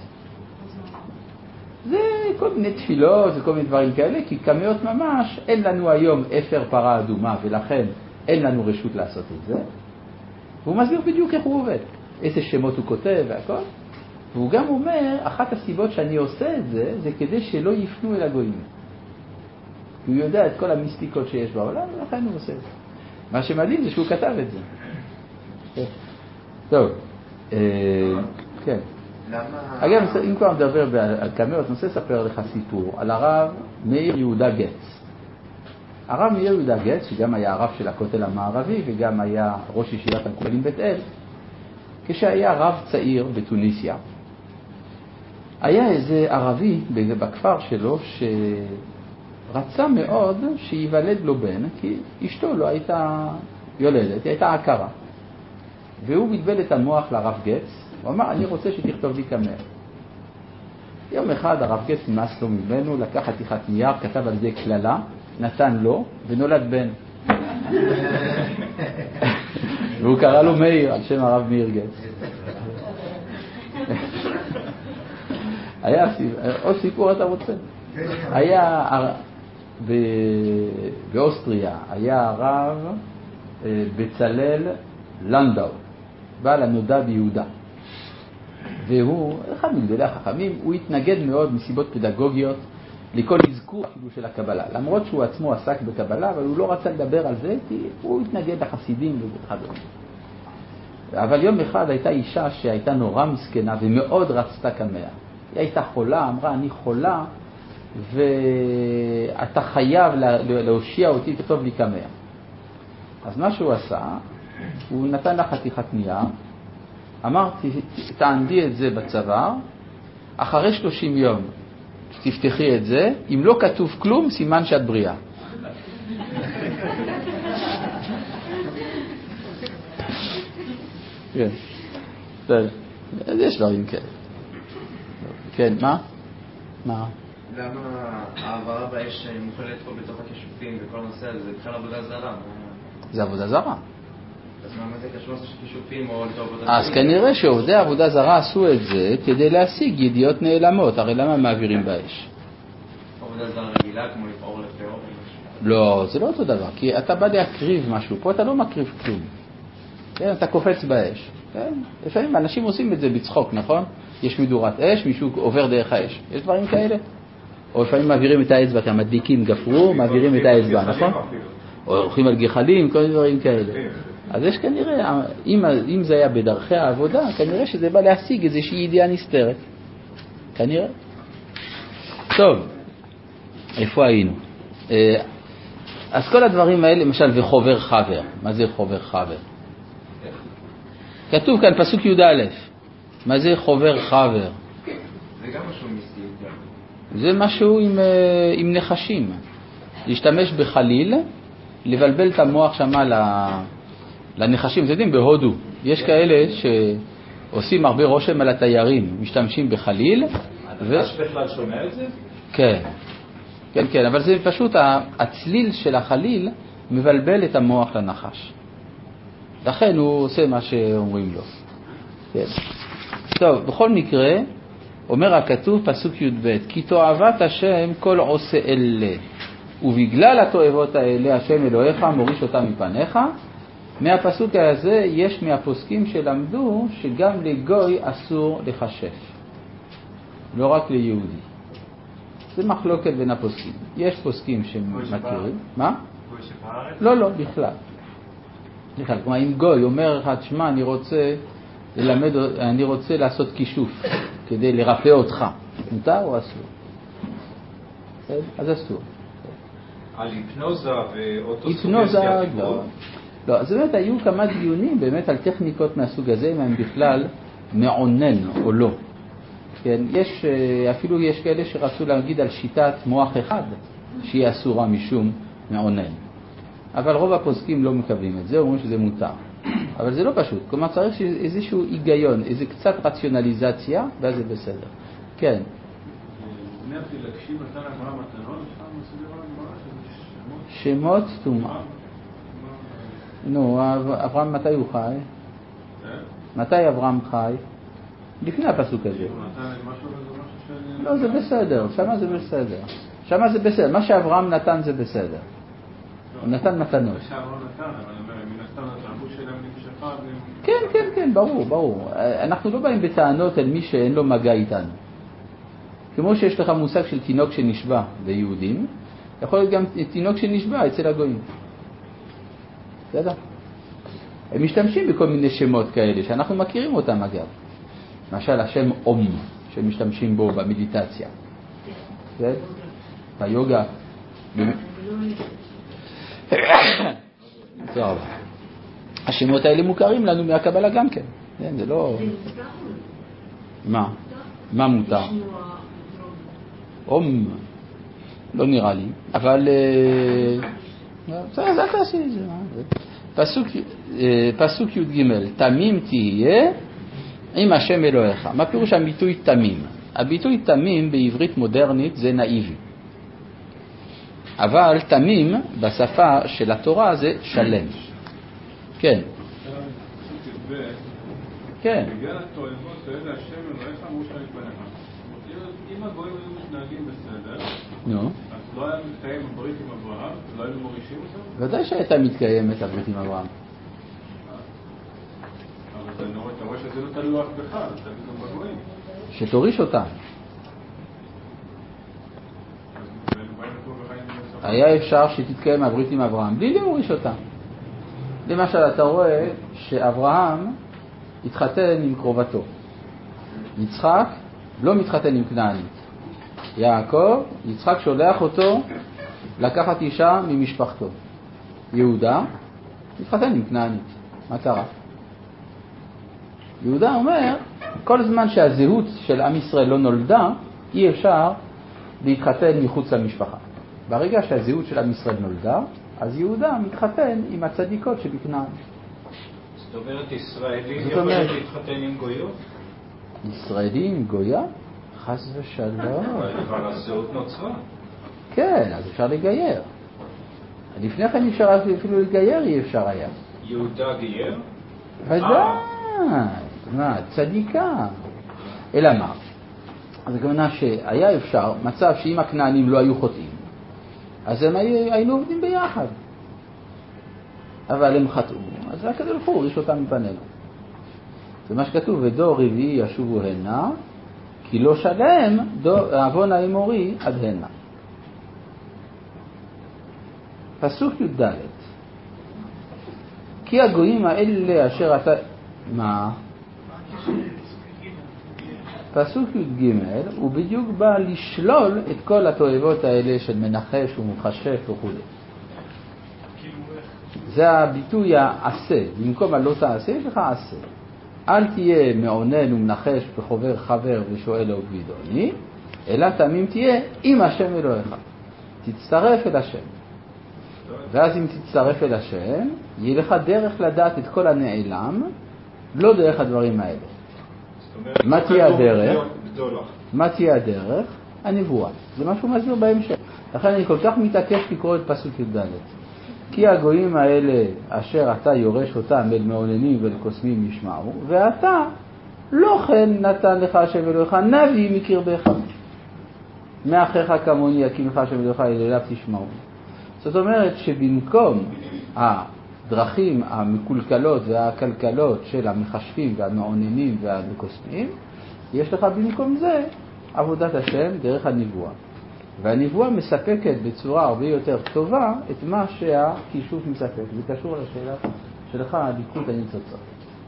זה כל מיני תפילות וכל מיני דברים כאלה, כי קמאות ממש אין לנו היום אפר פרה אדומה, ולכן אין לנו רשות לעשות את זה. והוא מסביר בדיוק איך הוא עובד, איזה שמות הוא כותב והכל. והוא גם אומר, אחת הסיבות שאני עושה את זה, זה כדי שלא יפנו אל הגויים. הוא יודע את כל המיסטיקות שיש בעולם, ולכן הוא עושה את זה. מה שמדהים זה שהוא כתב את זה. טוב, כן. אגב, אם כבר מדבר על קמאות, ננסה לספר לך סיפור על הרב מאיר יהודה גץ. הרב מאיר יהודה גץ, שגם היה הרב של הכותל המערבי וגם היה ראש ישיבת המקובלים בית אל, כשהיה רב צעיר בתוניסיה, היה איזה ערבי בכפר שלו שרצה מאוד שיוולד לו בן, כי אשתו לא הייתה יולדת, היא הייתה עקרה. והוא בלבל את המוח לרב גץ, הוא אמר, אני רוצה שתכתוב לי קמאות. יום אחד הרב גץ נמאס לו ממנו, לקח חתיכת נייר, כתב על זה כללה, נתן לו ונולד בן. והוא קרא לו מאיר, על שם הרב מאיר גץ. היה עוד סיפור אתה רוצה? היה באוסטריה, היה הרב בצלאל לנדאו, בעל הנודע ביהודה. והוא, אחד מגדולי החכמים, הוא התנגד מאוד מסיבות פדגוגיות לכל אזכור אפילו של הקבלה. למרות שהוא עצמו עסק בקבלה, אבל הוא לא רצה לדבר על זה, כי הוא התנגד לחסידים וכדומה. אבל יום אחד הייתה אישה שהייתה נורא מסכנה ומאוד רצתה קמאה. היא הייתה חולה, אמרה, אני חולה, ואתה חייב להושיע אותי, תכתוב לי קמאה. אז מה שהוא עשה, הוא נתן לה חתיכת נייר, אמר, תענדי את זה בצוואר, אחרי 30 יום תפתחי את זה, אם לא כתוב כלום, סימן שאת בריאה. כן, טוב, יש דברים כאלה. כן, מה? למה העברה באש מוכלת פה בתוך הכישופים וכל הנושא הזה, זה בכלל עבודה זרה? זה עבודה זרה. אז מה זה קשור לעשות כישופים או לתור עבודה? אז כנראה שעובדי עבודה זרה עשו את זה כדי להשיג ידיעות נעלמות. הרי למה מעבירים באש? עבודה זרה רגילה כמו לפעור לפעור? לא, זה לא אותו דבר, כי אתה בא להקריב משהו, פה אתה לא מקריב כלום. כן, אתה קופץ באש. כן? לפעמים אנשים עושים את זה בצחוק, נכון? יש מדורת אש, מישהו עובר דרך האש. יש דברים כאלה? או לפעמים מעבירים את האצבע, אתם מדליקים גפרור, מעבירים את האצבע, נכון? או הולכים על גחלים, כל דברים כאלה. אז יש כנראה, אם זה היה בדרכי העבודה, כנראה שזה בא להשיג איזושהי ידיעה נסתרת. כנראה. טוב, איפה היינו? אז כל הדברים האלה, למשל, וחובר חבר. מה זה חובר חבר? כתוב כאן פסוק י"א. מה זה חובר חבר? זה גם משהו מיסטי. זה משהו עם נחשים. להשתמש בחליל, לבלבל את המוח שמה לנחשים. אתם יודעים, בהודו יש כאלה שעושים הרבה רושם על התיירים, משתמשים בחליל. הנחש בכלל שומע את זה? כן. כן, כן, אבל זה פשוט, הצליל של החליל מבלבל את המוח לנחש. לכן הוא עושה מה שאומרים לו. כן. טוב, בכל מקרה, אומר הכתוב פסוק י"ב, כי תועבת השם כל עושה אלה, ובגלל התועבות האלה השם אלוהיך מוריש אותם מפניך. מהפסוק הזה יש מהפוסקים שלמדו שגם לגוי אסור לחשף, לא רק ליהודי. זה מחלוקת בין הפוסקים. יש פוסקים שמכירים. מה? לא, בכלל. כלומר, אם גוי אומר לך, תשמע, אני רוצה לעשות כישוף כדי לרפא אותך, מותר או אסור? אז אסור. על היפנוזה ואוטוסוגסטיה דיברו? לא, אז באמת היו כמה דיונים באמת על טכניקות מהסוג הזה, אם הם בכלל מעונן או לא. כן, אפילו יש כאלה שרצו להגיד על שיטת מוח אחד שהיא אסורה משום מעונן. אבל רוב הפוסקים לא מקבלים את זה, אומרים שזה מותר. אבל זה לא פשוט. כלומר צריך איזשהו היגיון, איזה קצת רציונליזציה, ואז זה בסדר. כן. בני הפילגשים נתן אברהם מתנות, שמות טומאה. נו, אברהם מתי הוא חי? מתי אברהם חי? לפני הפסוק הזה. לא, זה בסדר, שמה זה בסדר. שמה זה בסדר, מה שאברהם נתן זה בסדר. הוא נתן מתנות. מה שאברהם נתן, אבל מן הסתם התרבות שלהם נמשכה. כן, ברור. אנחנו לא באים בטענות על מי שאין לו מגע איתנו. כמו שיש לך מושג של תינוק שנשבע ליהודים, יכול להיות גם תינוק שנשבע אצל הגויים. בסדר? הם משתמשים בכל מיני שמות כאלה שאנחנו מכירים אותם אגב. למשל השם אום שמשתמשים בו במדיטציה. כן? ביוגה. טוב. השמות האלה מוכרים לנו מהקבלה גם כן. זה לא... מה? מה מותר? אום. לא נראה לי. אבל... זה תעשי את זה. פסוק י"ג, תמים תהיה עם השם אלוהיך. מה פירוש הביטוי תמים? הביטוי תמים בעברית מודרנית זה נאיבי. אבל תמים בשפה של התורה זה שלם. כן. כן. בגלל התועבות האלה השם אלוהיך מוריש אותם מפניך. אם הגויים היו מתנהגים בסדר, אז לא היה מתקיים הברית עם אברהם, לא היינו מורישים אותם? ודאי שהייתה מתקיימת הברית עם אברהם. אבל אתה רואה שזה לא תלוי רק בך, זה תלוי גם בגויים. שתוריש אותם. היה אפשר שתתקיים הברית עם אברהם בלי להוריש אותם. למשל אתה רואה שאברהם התחתן עם קרובתו. יצחק לא מתחתן עם כנענית. יעקב, יצחק שולח אותו לקחת אישה ממשפחתו. יהודה מתחתן עם כנענית. מה קרה? יהודה אומר, כל זמן שהזהות של עם ישראל לא נולדה, אי אפשר להתחתן מחוץ למשפחה. ברגע שהזהות של עם ישראל נולדה, אז יהודה מתחתן עם הצדיקות שבכנען. זאת אומרת, ישראלים יכולים להתחתן עם גויות? ישראלים עם גויה? חס ושלום. אבל הזהות נוצרה. כן, אז אפשר לגייר. לפני כן אפשר אפילו לגייר, אי אפשר היה. יהודה גייר? ודאי. מה, צדיקה. אלא מה? אז הכוונה שהיה אפשר, מצב שאם הכנענים לא היו חוטאים, אז הם היינו עובדים ביחד. אבל הם חטאו, אז רק כדי לחור, יש אותם מפנינו. זה מה שכתוב, ודור רביעי ישובו הנה, כי לא שלם עוון האמורי עד הנה. פסוק י"ד, כי הגויים האלה אשר אתה... מה? פסוק י"ג הוא בדיוק בא לשלול את כל התועבות האלה של מנחש ומחשף וכו'. זה הביטוי העשה. במקום הלא תעשה יש לך עשה. אל תהיה מעונן ומנחש וחובר חבר ושואל ובגדוני, אלא תמים תהיה עם השם אלוהיך. תצטרף אל השם. ואז אם תצטרף אל השם, יהיה לך דרך לדעת את כל הנעלם, לא דרך הדברים האלה. מה תהיה הדרך? מה תהיה הדרך? הנבואה. זה משהו מסביר בהמשך. לכן אני כל כך מתעקש לקרוא את פסוק י"ד. כי הגויים האלה אשר אתה יורש אותם אל מעוננים ואל קוסמים ישמעו, ואתה לא כן נתן לך השם אלוהיך נביא מקרבך. מאחיך כמוני יקים לך השם אלוהיך אליו תשמעו. זאת אומרת שבמקום הדרכים המקולקלות והכלכלות של המחשבים והמעוננים והקוסמים, יש לך במקום זה עבודת השם דרך הנבואה. והנבואה מספקת בצורה הרבה יותר טובה את מה שהכישוף מספק. זה קשור לשאלה שלך, ליקוט הניצוצות.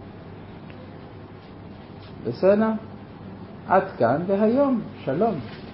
בסדר? עד כאן והיום. שלום.